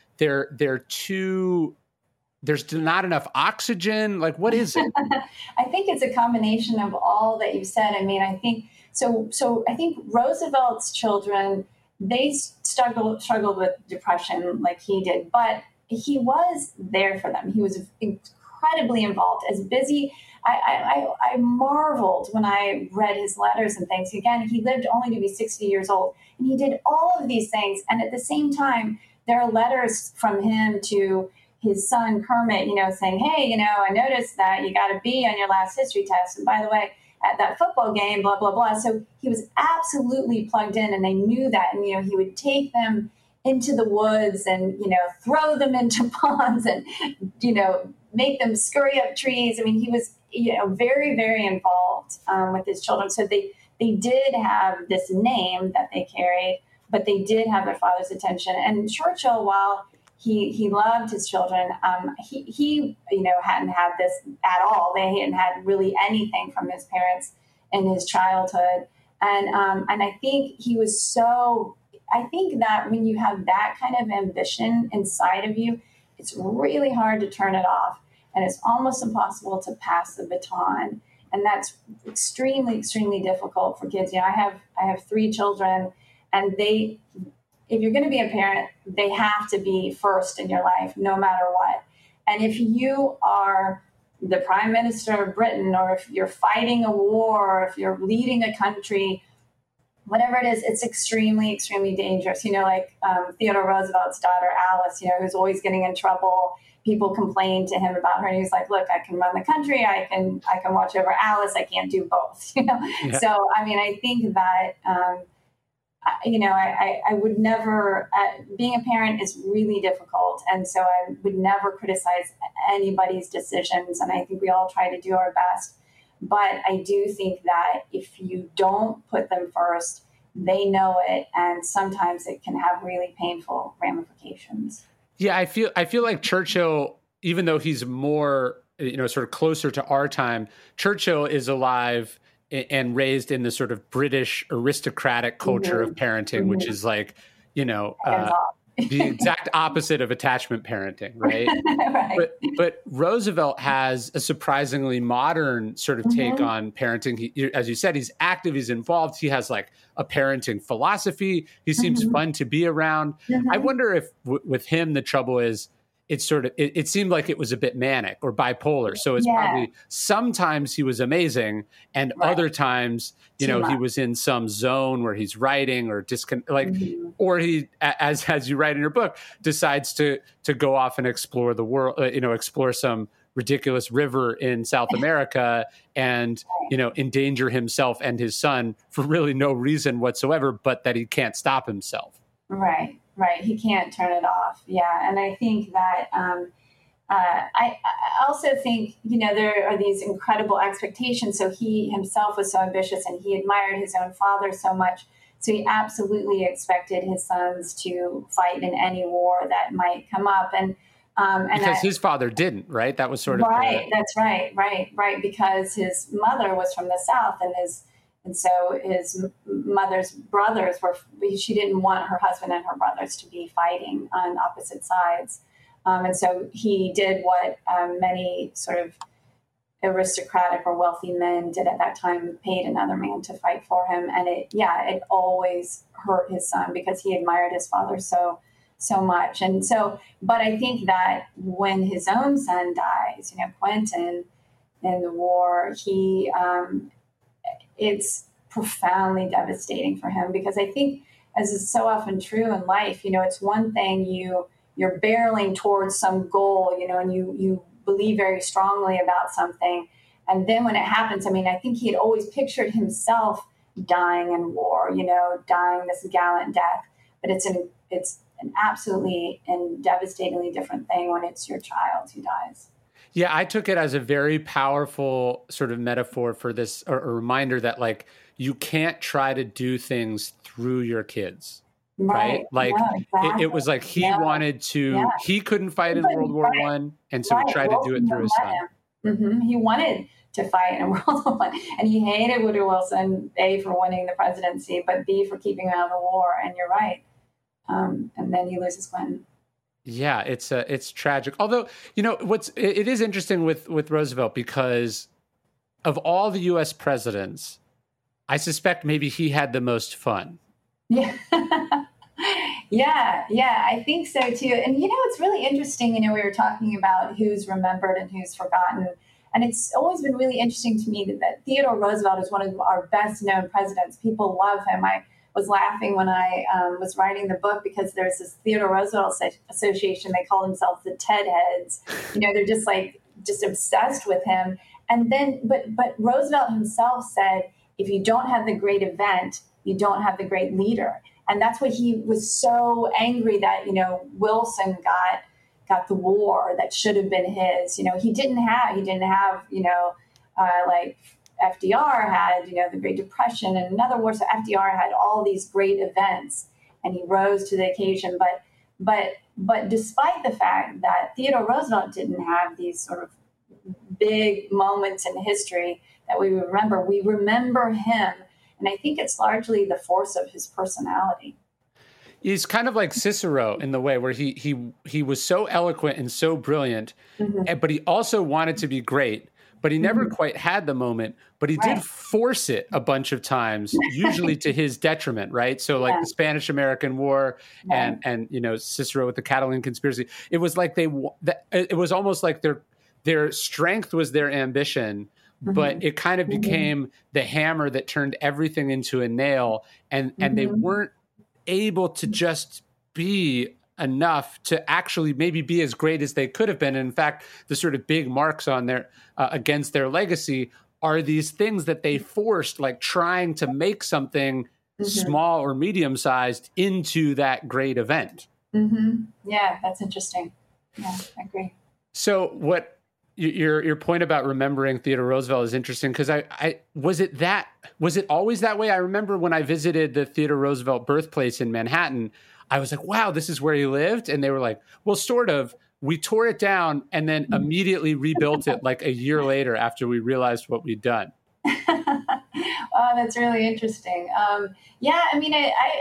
there's not enough oxygen? Like, what is it? I think it's a combination of all that you said. I mean, I think So I think Roosevelt's children, they struggled with depression like he did, but he was there for them. He was incredibly involved, as busy. I marveled when I read his letters and things. Again, he lived only to be 60 years old, and he did all of these things. And at the same time, there are letters from him to his son Kermit, saying, hey, I noticed that you got a B on your last history test. And by the way, at that football game, blah, blah, blah. So he was absolutely plugged in, and they knew that. And, he would take them into the woods and, throw them into ponds and, make them scurry up trees. I mean, he was, very, very involved with his children. So they did have this name that they carried, but they did have their father's attention. And Churchill, while he loved his children, he hadn't had this at all. They hadn't had really anything from his parents in his childhood. And I think he was so, I think that when you have that kind of ambition inside of you, it's really hard to turn it off. And it's almost impossible to pass the baton. And that's extremely, extremely difficult for kids. I have 3 children, and if you're going to be a parent, they have to be first in your life, no matter what. And if you are the Prime Minister of Britain, or if you're fighting a war, or if you're leading a country, whatever it is, it's extremely, extremely dangerous. Like Theodore Roosevelt's daughter, Alice, who's always getting in trouble. People complained to him about her, and he's like, look, I can run the country. I can watch over Alice. I can't do both, Yeah. So, I think that, I would never, being a parent is really difficult. And so I would never criticize anybody's decisions. And I think we all try to do our best. But I do think that if you don't put them first, they know it. And sometimes it can have really painful ramifications. Yeah, I feel like Churchill, even though he's more, sort of closer to our time, Churchill is alive and raised in the sort of British aristocratic culture of parenting, which is like, the exact opposite of attachment parenting, right? Right. But Roosevelt has a surprisingly modern sort of take on parenting. As you said, he's active, he's involved. He has like a parenting philosophy. He seems fun to be around. I wonder if with him, the trouble is it seemed like it was a bit manic or bipolar. So it's probably sometimes he was amazing, and other times, he was in some zone where he's writing or or he, as you write in your book, decides to go off and explore the world, explore some ridiculous river in South America and, endanger himself and his son for really no reason whatsoever, but that he can't stop himself. Right. He can't turn it off. Yeah. And I think that I also think, there are these incredible expectations. So he himself was so ambitious, and he admired his own father so much. So he absolutely expected his sons to fight in any war that might come up. And because his father didn't, right? That was sort of right. That's right. Because his mother was from the South, and so his mother's brothers she didn't want her husband and her brothers to be fighting on opposite sides. And so he did what many sort of aristocratic or wealthy men did at that time, paid another man to fight for him. And it always hurt his son because he admired his father so much. And so, but I think that when his own son dies, Quentin, in the war, it's profoundly devastating for him, because I think, as is so often true in life, it's one thing you're barreling towards some goal, and you believe very strongly about something. And then when it happens, I think he had always pictured himself dying in war, dying this gallant death. But it's an absolutely and devastatingly different thing when it's your child who dies. Yeah, I took it as a very powerful sort of metaphor for this, or a reminder that like you can't try to do things through your kids, right? Like exactly. it was like he wanted to, he couldn't fight in World War I, and so he tried to do it through his son. He wanted to fight in World War I, and he hated Woodrow Wilson, A, for winning the presidency, but B, for keeping him out of the war. And you're right. And then he loses Quentin. Yeah, it's tragic. Although, it is interesting with Roosevelt, because of all the U.S. presidents, I suspect maybe he had the most fun. Yeah. Yeah, I think so too. And it's really interesting, we were talking about who's remembered and who's forgotten. And it's always been really interesting to me that Theodore Roosevelt is one of our best known presidents. People love him. I was laughing when I was writing the book because there's this Theodore Roosevelt Association. They call themselves the TED Heads. They're just obsessed with him. And then, but Roosevelt himself said, if you don't have the great event, you don't have the great leader. And that's what he was so angry that, Wilson got the war that should have been his. He didn't have, like FDR had, the Great Depression and another war. So FDR had all these great events and he rose to the occasion. But despite the fact that Theodore Roosevelt didn't have these sort of big moments in history that we remember him. And I think it's largely the force of his personality. He's kind of like Cicero in the way where he was so eloquent and so brilliant, but he also wanted to be great, but he never quite had the moment, but he did force it a bunch of times, usually to his detriment, right? So like the Spanish-American War and Cicero with the Catalan conspiracy, it was like it was almost like their strength was their ambition, but it kind of became the hammer that turned everything into a nail, and they weren't able to just be enough to actually maybe be as great as they could have been. And in fact, the sort of big marks on their against their legacy are these things that they forced, like trying to make something small or medium-sized into that great event. Yeah, that's interesting. Yeah, I agree. So what your point about remembering Theodore Roosevelt is interesting, because was it always that way? I remember when I visited the Theodore Roosevelt birthplace in Manhattan, I was like, wow, this is where he lived. And they were like, well, sort of. We tore it down and then immediately rebuilt it like a year later after we realized what we'd done. Oh, that's really interesting. Yeah, I mean,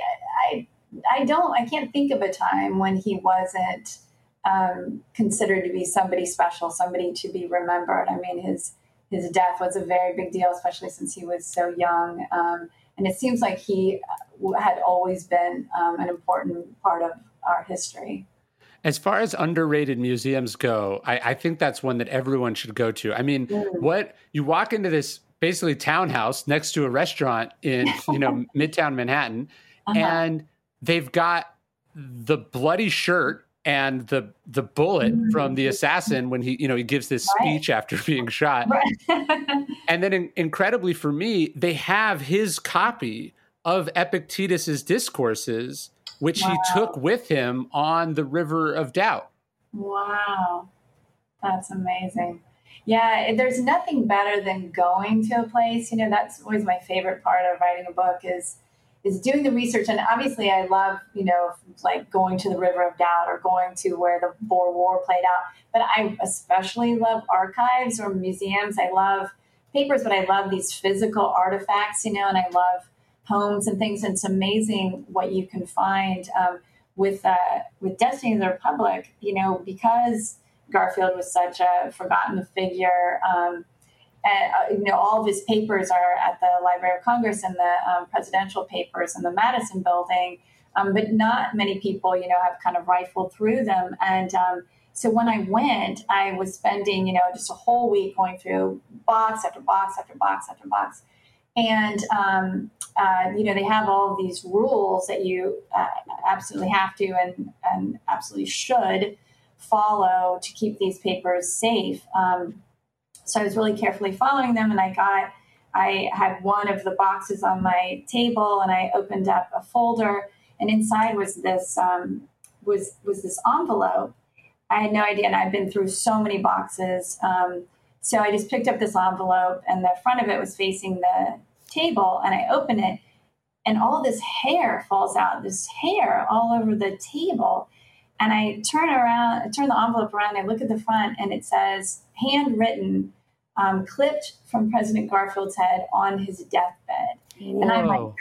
I can't think of a time when he wasn't considered to be somebody special, somebody to be remembered. I mean, his death was a very big deal, especially since he was so young. And it seems like he had always been an important part of our history. As far as underrated museums go, I think that's one that everyone should go to. I mean, what you walk into this basically townhouse next to a restaurant in, Midtown Manhattan, and they've got the bloody shirt and the bullet from the assassin when he gives this speech after being shot. And then incredibly for me, they have his copy of Epictetus's discourses, which he took with him on the River of Doubt. Wow. That's amazing. Yeah, there's nothing better than going to a place. That's always my favorite part of writing a book is doing the research. And obviously I love, like going to the River of Doubt or going to where the Boer War played out. But I especially love archives or museums. I love papers, but I love these physical artifacts, and I love homes and things. And it's amazing what you can find with Destiny of the Republic, because Garfield was such a forgotten figure. And, all of his papers are at the Library of Congress and the presidential papers in the Madison building. But not many people, have kind of rifled through them. And so when I went, I was spending, just a whole week going through box after box after box after box. And, they have all of these rules that you absolutely have to and absolutely should follow to keep these papers safe. So I was really carefully following them, and I had one of the boxes on my table, and I opened up a folder, and inside was this this envelope. I had no idea, and I'd been through so many boxes. So I just picked up this envelope, and the front of it was facing the table, and I open it, and all this hair falls out, this hair all over the table. And I turn the envelope around, I look at the front, and it says, handwritten, clipped from President Garfield's head on his deathbed. Whoa. And I'm like,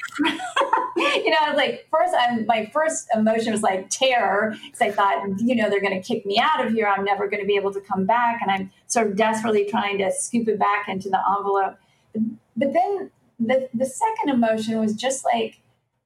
I was like, my first emotion was like terror, because I thought, they're going to kick me out of here. I'm never going to be able to come back. And I'm sort of desperately trying to scoop it back into the envelope. But then the second emotion was just like,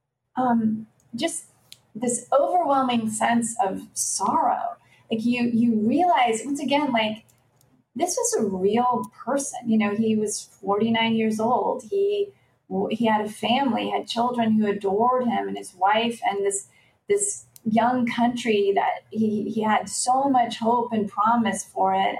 just this overwhelming sense of sorrow. Like you realize once again, like this was a real person. He was 49 years old. He had a family, had children who adored him and his wife, and this young country that he had so much hope and promise for it,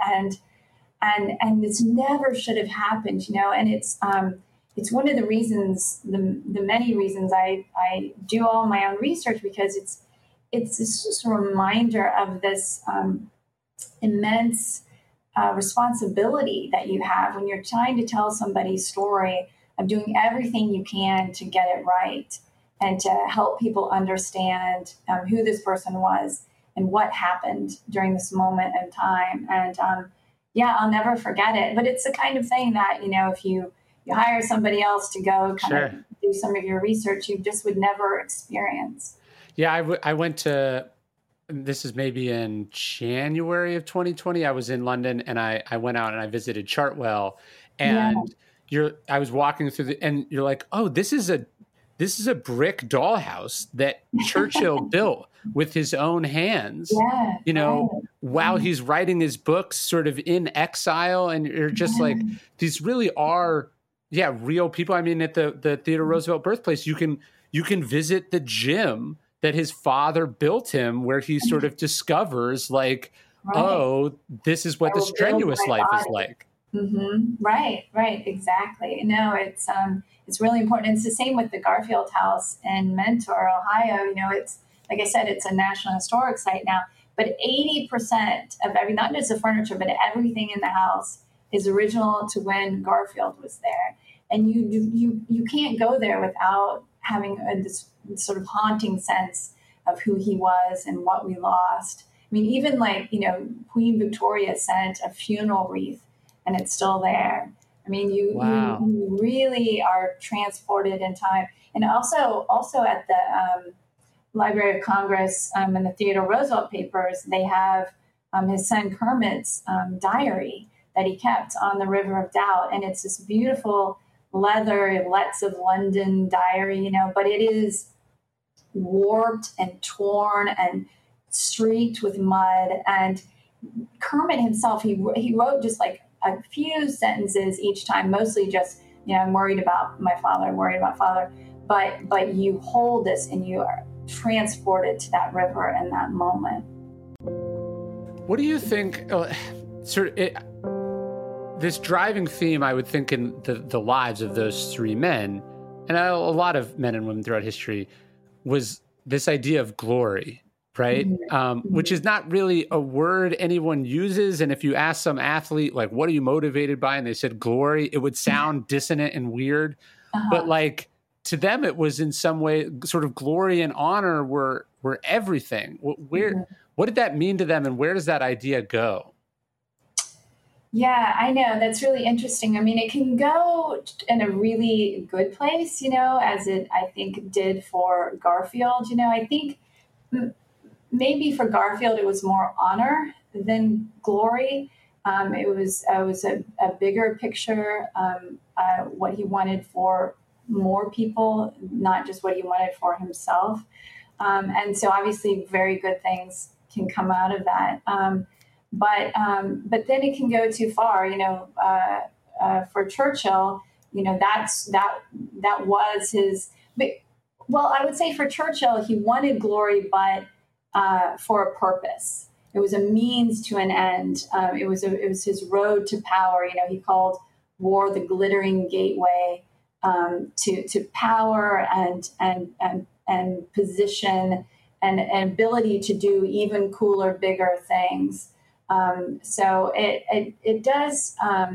and this never should have happened, and it's one of the reasons, the many reasons I do all my own research, because it's just a reminder of this immense responsibility that you have when you're trying to tell somebody's story, of doing everything you can to get it right and to help people understand who this person was and what happened during this moment in time. And I'll never forget it. But it's the kind of thing that, if you hire somebody else to go of do some of your research, you just would never experience. Yeah, I went to, this is maybe in January of 2020. I was in London and I went out and I visited Chartwell, and I was walking through and you're like, oh, this is a brick dollhouse that Churchill built with his own hands, while he's writing his books sort of in exile. And you're just like, these really are, real people. I mean, at the Theodore Roosevelt birthplace, you can visit the gym that his father built him, where he sort of discovers like, oh, this is what the strenuous life is like. Mm-hmm. Right, exactly. No, it's really important. It's the same with the Garfield House in Mentor, Ohio. It's, like I said, it's a National Historic Site now, but 80% of not just the furniture, but everything in the house is original to when Garfield was there. And you can't go there without having this sort of haunting sense of who he was and what we lost. I mean, even like, Queen Victoria sent a funeral wreath and it's still there. I mean, you really are transported in time. And also at the Library of Congress and the Theodore Roosevelt papers, they have his son Kermit's diary that he kept on the River of Doubt. And it's this beautiful leather Letts of London diary, but it is warped and torn and streaked with mud. And Kermit himself, he wrote just like a few sentences each time, mostly just, I'm worried about my father, I'm worried about father. But you hold this and you are transported to that river in that moment. What do you think, this driving theme, I would think, in the lives of those three men, and a lot of men and women throughout history, was this idea of glory, right? Which is not really a word anyone uses. And if you ask some athlete, like, what are you motivated by? And they said glory, it would sound dissonant and weird. But like, to them, it was in some way sort of glory and honor were everything. What did that mean to them? And where does that idea go? Yeah, I know. That's really interesting. I mean, it can go in a really good place, as it, I think, did for Garfield. I think maybe for Garfield, it was more honor than glory. It was a bigger picture, what he wanted for more people, not just what he wanted for himself. And so obviously very good things can come out of that. But then it can go too far, for Churchill, that was his, I would say for Churchill, he wanted glory, but for a purpose. It was a means to an end. It was his road to power. He called war the glittering gateway to power and position and ability to do even cooler, bigger things. So it does,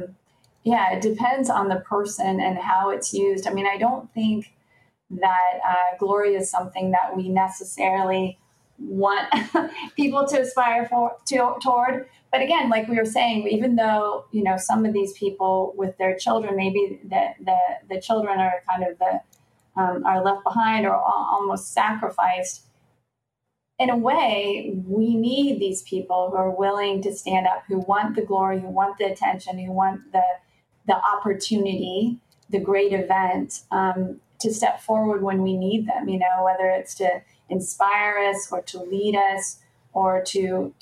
it depends on the person and how it's used. I mean, I don't think that glory is something that we necessarily want people to aspire toward. But again, like we were saying, even though, some of these people with their children, maybe the children are kind of are left behind or almost sacrificed. In a way, we need these people who are willing to stand up, who want the glory, who want the attention, who want the opportunity, the great event, to step forward when we need them, whether it's to inspire us or to lead us or to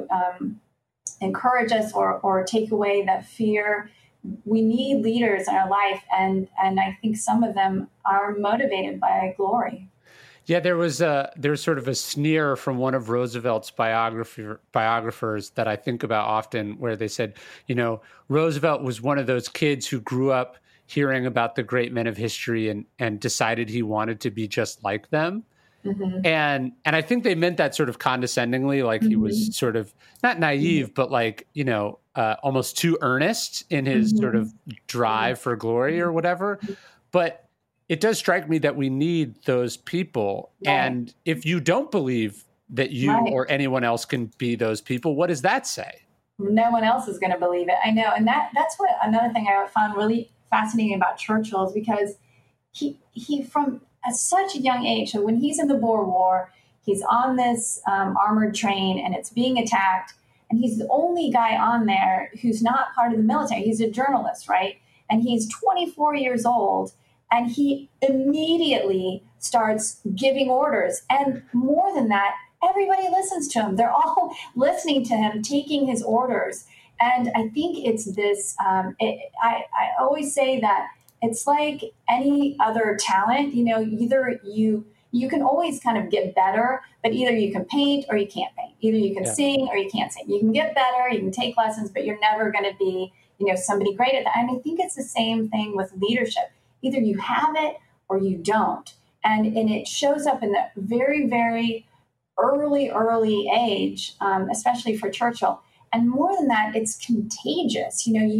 encourage us or take away that fear. We need leaders in our life, and I think some of them are motivated by glory. Yeah, there was sort of a sneer from one of Roosevelt's biographers that I think about often, where they said, Roosevelt was one of those kids who grew up hearing about the great men of history and decided he wanted to be just like them. Mm-hmm. And I think they meant that sort of condescendingly, like he was sort of not naive, but like, almost too earnest in his sort of drive for glory or whatever. But it does strike me that we need those people. Right. And if you don't believe that you or anyone else can be those people, what does that say? No one else is going to believe it. I know. And that's what another thing I found really fascinating about Churchill is because he from at such a young age, so when he's in the Boer War, he's on this armored train and it's being attacked. And he's the only guy on there who's not part of the military. He's a journalist, right? And he's 24 years old. And he immediately starts giving orders. And more than that, everybody listens to him. They're all listening to him, taking his orders. And I think it's this, I always say that it's like any other talent, either you can always kind of get better, but either you can paint or you can't paint. Either you can sing or you can't sing. You can get better, you can take lessons, but you're never going to be, somebody great at that. And I think it's the same thing with leadership. Either you have it or you don't. And it shows up in the very, very early age, especially for Churchill. And more than that, it's contagious.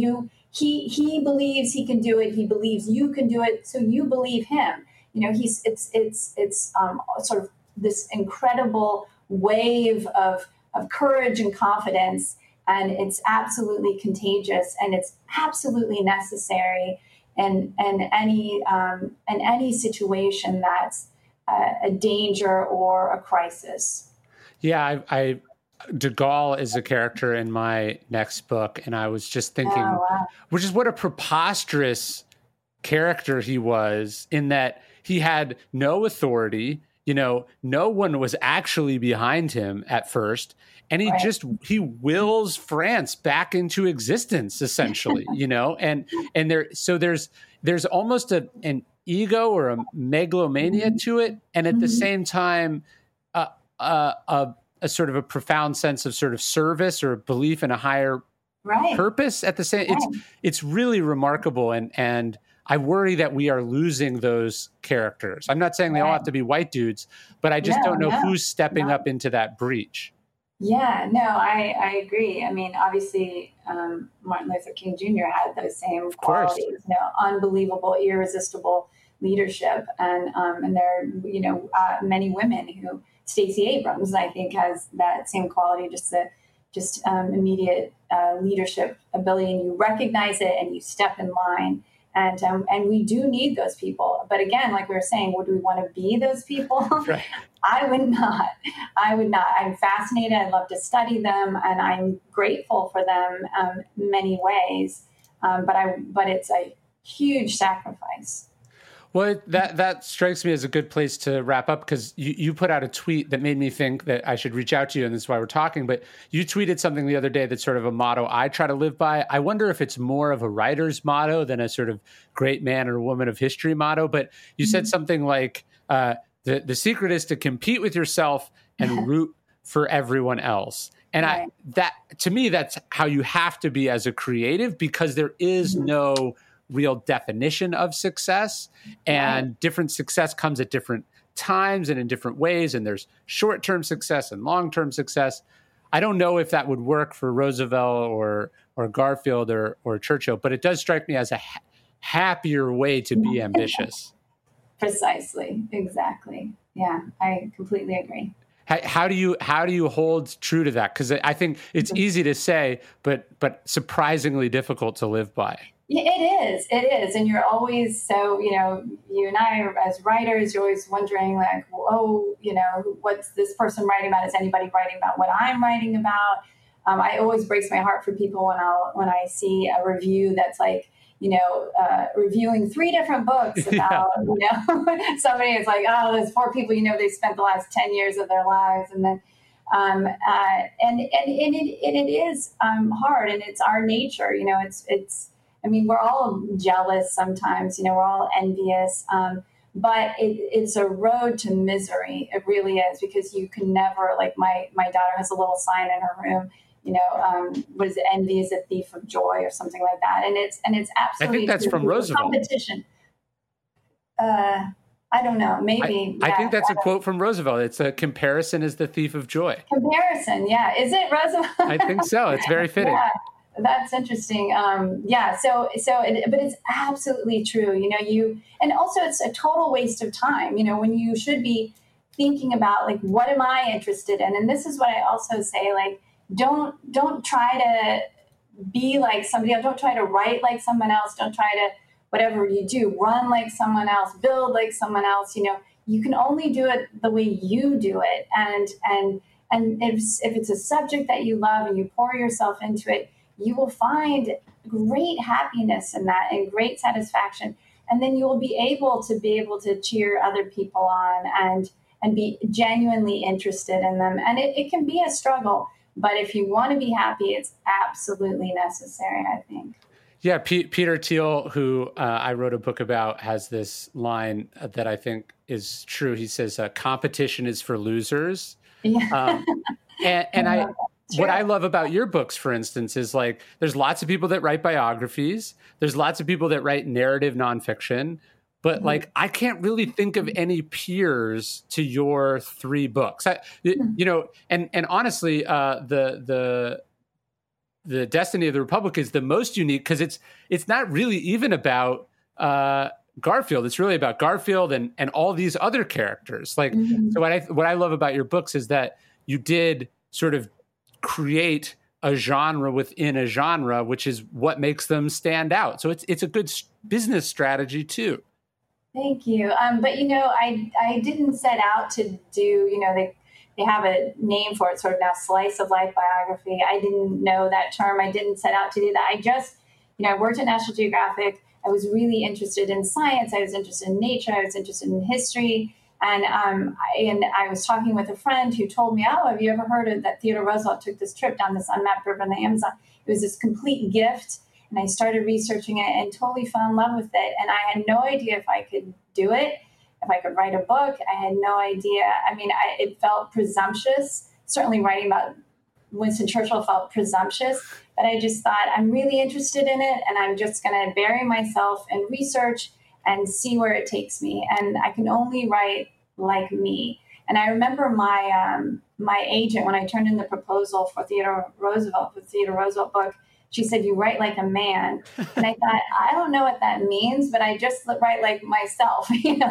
He believes he can do it. He believes you can do it. So you believe him. It's sort of this incredible wave of courage and confidence. And it's absolutely contagious and it's absolutely necessary. And any situation that's a danger or a crisis. Yeah, De Gaulle is a character in my next book, and I was just thinking, which is what a preposterous character he was, in that he had no authority. No one was actually behind him at first. And he wills France back into existence, essentially, and there's almost an ego or a megalomania to it. And at the same time, a sort of a profound sense of sort of service or belief in a higher purpose at the same. It's really remarkable. And I worry that we are losing those characters. I'm not saying they all have to be white dudes, but I just don't know who's stepping up into that breach. Yeah, no, I agree. I mean, obviously, Martin Luther King Jr. had those same qualities, unbelievable, irresistible leadership. And there are, many women who, Stacey Abrams, I think, has that same quality, just immediate leadership ability. And you recognize it and you step in line. And we do need those people. But again, like we were saying, would we want to be those people? Right. I would not. I'm fascinated. I love to study them, and I'm grateful for them in many ways. But it's a huge sacrifice. Well, that strikes me as a good place to wrap up, because you put out a tweet that made me think that I should reach out to you, and this is why we're talking. But you tweeted something the other day that's sort of a motto I try to live by. I wonder if it's more of a writer's motto than a sort of great man or woman of history motto. But you said something like, the secret is to compete with yourself and root for everyone else. And that to me, that's how you have to be as a creative, because there is no real definition of success, and different success comes at different times and in different ways. And there's short-term success and long-term success. I don't know if that would work for Roosevelt or Garfield or Churchill, but it does strike me as a happier way to be ambitious. Precisely. Exactly. Yeah, I completely agree. How do you hold true to that? Because I think it's easy to say, but surprisingly difficult to live by. Yeah, it is. And you're always, so, you and I as writers, you're always wondering like, what's this person writing about? Is anybody writing about what I'm writing about? I always breaks my heart for people when I see a review that's like, reviewing 3 different books about, somebody is like, oh, there's 4 people, they spent the last 10 years of their lives. And then, and it is hard, and it's our nature, we're all jealous sometimes, we're all envious, but it's a road to misery. It really is, because you can never, like my daughter has a little sign in her room, what is it? Envy is a thief of joy, or something like that. And it's absolutely, I think that's from Roosevelt. Competition. I don't know. Maybe. I think that's a quote from Roosevelt. It's a comparison is the thief of joy. Comparison. Yeah. Is it Roosevelt? I think so. It's very fitting. Yeah, that's interesting. But it's absolutely true. And also it's a total waste of time, when you should be thinking about, like, what am I interested in? And this is what I also say, like, don't try to be like somebody else. Don't try to write like someone else. Don't try to, whatever you do, run like someone else, build like someone else. You can only do it the way you do it. And if it's a subject that you love and you pour yourself into it, you will find great happiness in that and great satisfaction. And then you will be able to cheer other people on and be genuinely interested in them. And it can be a struggle, but if you want to be happy, it's absolutely necessary, I think. Yeah, Peter Thiel, who I wrote a book about, has this line that I think is true. He says, competition is for losers. Yeah. What I love about your books, for instance, is like there's lots of people that write biographies. There's lots of people that write narrative nonfiction. But like, I can't really think of any peers to your 3 books. And honestly, the Destiny of the Republic is the most unique because it's not really even about Garfield. It's really about Garfield and all these other characters. Like, so what I love about your books is that you did sort of create a genre within a genre, which is what makes them stand out. So it's a good business strategy too. Thank you. But, I didn't set out to do, they have a name for it, sort of now, slice of life biography. I didn't know that term. I didn't set out to do that. I just, I worked at National Geographic. I was really interested in science. I was interested in nature. I was interested in history. And I was talking with a friend who told me, oh, have you ever heard of that Theodore Roosevelt took this trip down this unmapped river in the Amazon? It was this complete gift. And I started researching it and totally fell in love with it. And I had no idea if I could do it, if I could write a book. I had no idea. It felt presumptuous. Certainly writing about Winston Churchill felt presumptuous. But I just thought, I'm really interested in it. And I'm just going to bury myself in research and see where it takes me. And I can only write like me. And I remember my agent, when I turned in the proposal for Theodore Roosevelt book, she said, you write like a man. And I thought, I don't know what that means, but I just write like myself,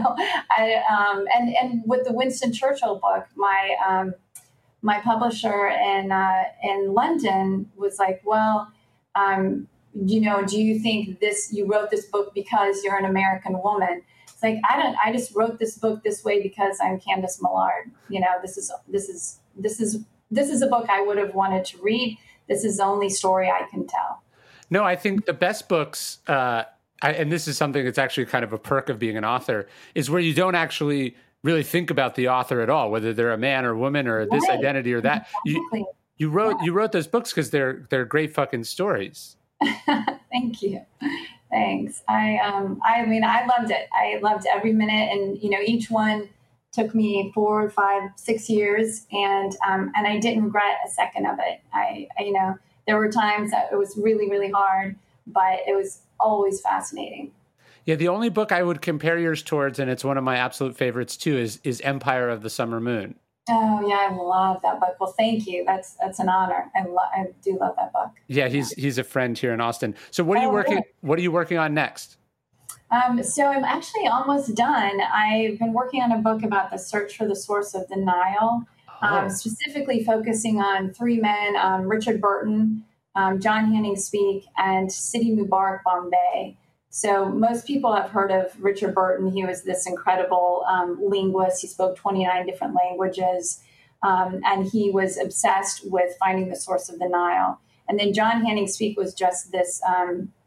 and with the Winston Churchill book, my publisher in London was like, well, do you think you wrote this book because you're an American woman? It's like, I just wrote this book this way because I'm Candace Millard. This is a book I would have wanted to read. This is the only story I can tell. No, I think the best books, and this is something that's actually kind of a perk of being an author, is where you don't actually really think about the author at all, whether they're a man or woman or this identity or that. Exactly. You wrote those books because they're great fucking stories. Thank you. Thanks. I loved it. I loved every minute, and each one took me 4, 5, 6 years, and I didn't regret a second of it. There were times that it was really, really hard, but it was always fascinating. Yeah, the only book I would compare yours towards, and it's one of my absolute favorites too, is Empire of the Summer Moon. Oh yeah, I love that book. Well, thank you. That's an honor. I do love that book. Yeah, he's a friend here in Austin. So what are you working on next? So I'm actually almost done. I've been working on a book about the search for the source of the Nile, specifically focusing on 3 men, Richard Burton, John Hanning Speke, and Sidi Mubarak Bombay. So most people have heard of Richard Burton. He was this incredible linguist. He spoke 29 different languages, and he was obsessed with finding the source of the Nile. And then John Hanning Speke was just this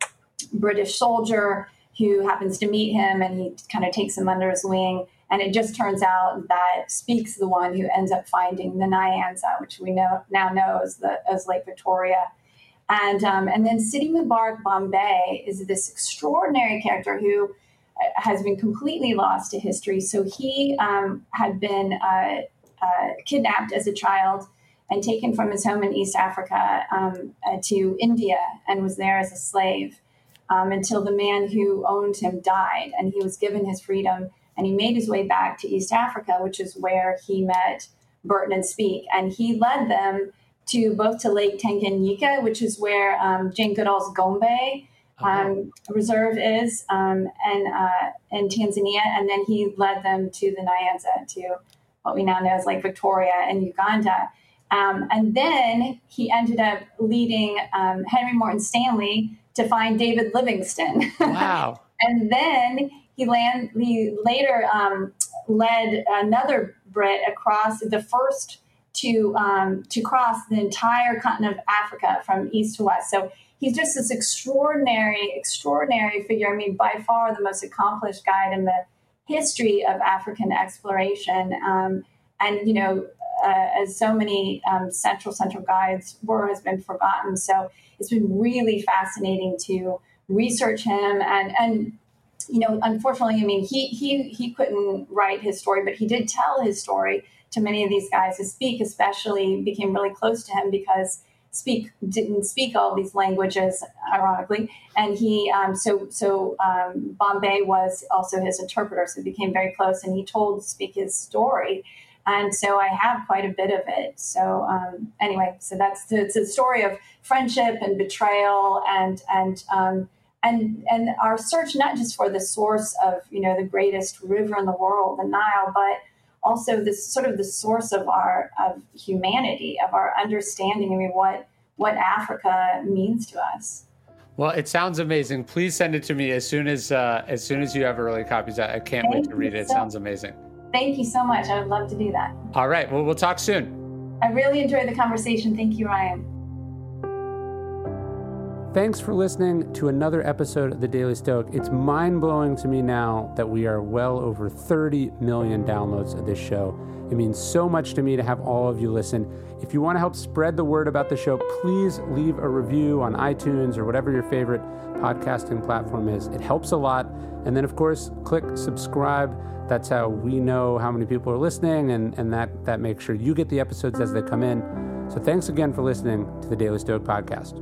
British soldier who happens to meet him, and he kind of takes him under his wing. And it just turns out that Speke's the one who ends up finding the Nyanza, which we now know as Lake Victoria. And then Sidi Mubarak Bombay is this extraordinary character who has been completely lost to history. So he had been kidnapped as a child and taken from his home in East Africa to India, and was there as a slave until the man who owned him died, and he was given his freedom, and he made his way back to East Africa, which is where he met Burton and Speke, and he led them to Lake Tanganyika, which is where Jane Goodall's Gombe reserve is, and in Tanzania, and then he led them to the Nyanza, to what we now know as Lake Victoria in Uganda. And then he ended up leading Henry Morton Stanley to find David Livingstone. Wow. And then he later led another Brit across, the first to cross the entire continent of Africa from east to west. So he's just this extraordinary figure. I mean, by far the most accomplished guide in the history of African exploration. And, as so many central guides has been forgotten. So it's been really fascinating to research him. And unfortunately, I mean, he couldn't write his story, but he did tell his story to many of these guys. Speke especially became really close to him because Speke didn't speak all these languages, ironically. And he, Bombay was also his interpreter, so he became very close, and he told Speke his story. And so I have quite a bit of it. So anyway, so it's a story of friendship and betrayal and our search, not just for the source of, the greatest river in the world, the Nile, but also this sort of the source of humanity, of our understanding. I mean, what Africa means to us. Well, it sounds amazing. Please send it to me as soon as you have early copies. I can't wait to read it. It sounds amazing. Thank you so much. I would love to do that. All right. Well, we'll talk soon. I really enjoyed the conversation. Thank you, Ryan. Thanks for listening to another episode of The Daily Stoic. It's mind-blowing to me now that we are well over 30 million downloads of this show. It means so much to me to have all of you listen. If you want to help spread the word about the show, please leave a review on iTunes or whatever your favorite podcasting platform is. It helps a lot. And then, of course, click subscribe. That's how we know how many people are listening, and that makes sure you get the episodes as they come in. So thanks again for listening to the Daily Stoic Podcast.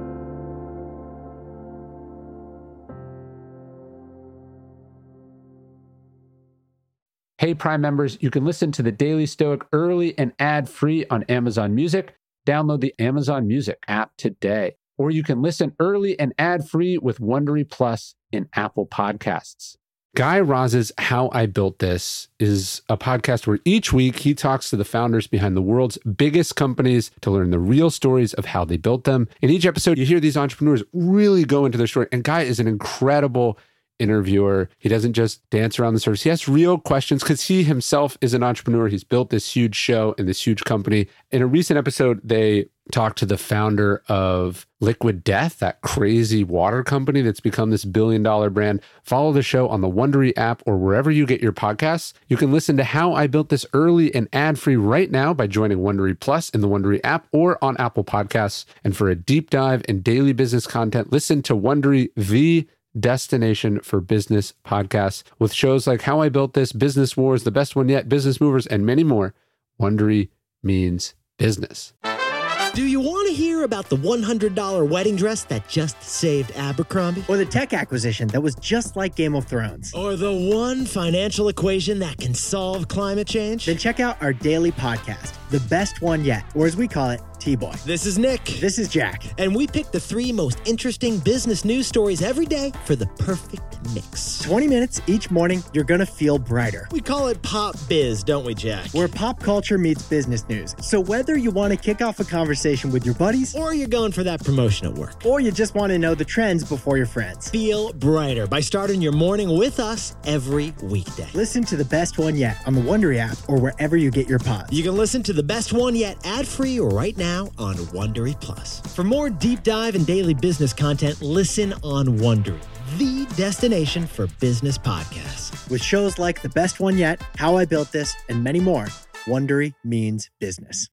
Hey, Prime members, you can listen to the Daily Stoic early and ad-free on Amazon Music. Download the Amazon Music app today. Or you can listen early and ad-free with Wondery Plus in Apple Podcasts. Guy Raz's How I Built This is a podcast where each week he talks to the founders behind the world's biggest companies to learn the real stories of how they built them. In each episode, you hear these entrepreneurs really go into their story. And Guy is an incredible interviewer. He doesn't just dance around the surface. He asks real questions because he himself is an entrepreneur. He's built this huge show and this huge company. In a recent episode, they talked to the founder of Liquid Death, that crazy water company that's become this billion-dollar brand. Follow the show on the Wondery app or wherever you get your podcasts. You can listen to How I Built This early and ad-free right now by joining Wondery Plus in the Wondery app or on Apple Podcasts. And for a deep dive in daily business content, listen to Wondery, the destination for business podcasts, with shows like How I Built This, Business Wars, The Best One Yet, Business Movers, and many more. Wondery means business. Do you want to hear about the $100 wedding dress that just saved Abercrombie? Or the tech acquisition that was just like Game of Thrones? Or the one financial equation that can solve climate change? Then check out our daily podcast, The Best One Yet, or as we call it, T-Boy. This is Nick. This is Jack. And we pick the 3 most interesting business news stories every day for the perfect mix. 20 minutes each morning, you're going to feel brighter. We call it Pop Biz, don't we, Jack? Where pop culture meets business news. So whether you want to kick off a conversation with your buddies, or you're going for that promotion at work, or you just want to know the trends before your friends, feel brighter by starting your morning with us every weekday. Listen to The Best One Yet on the Wondery app or wherever you get your pods. You can listen to The Best One Yet ad-free right now now on Wondery Plus. For more deep dive and daily business content, listen on Wondery, the destination for business podcasts. With shows like The Best One Yet, How I Built This, and many more, Wondery means business.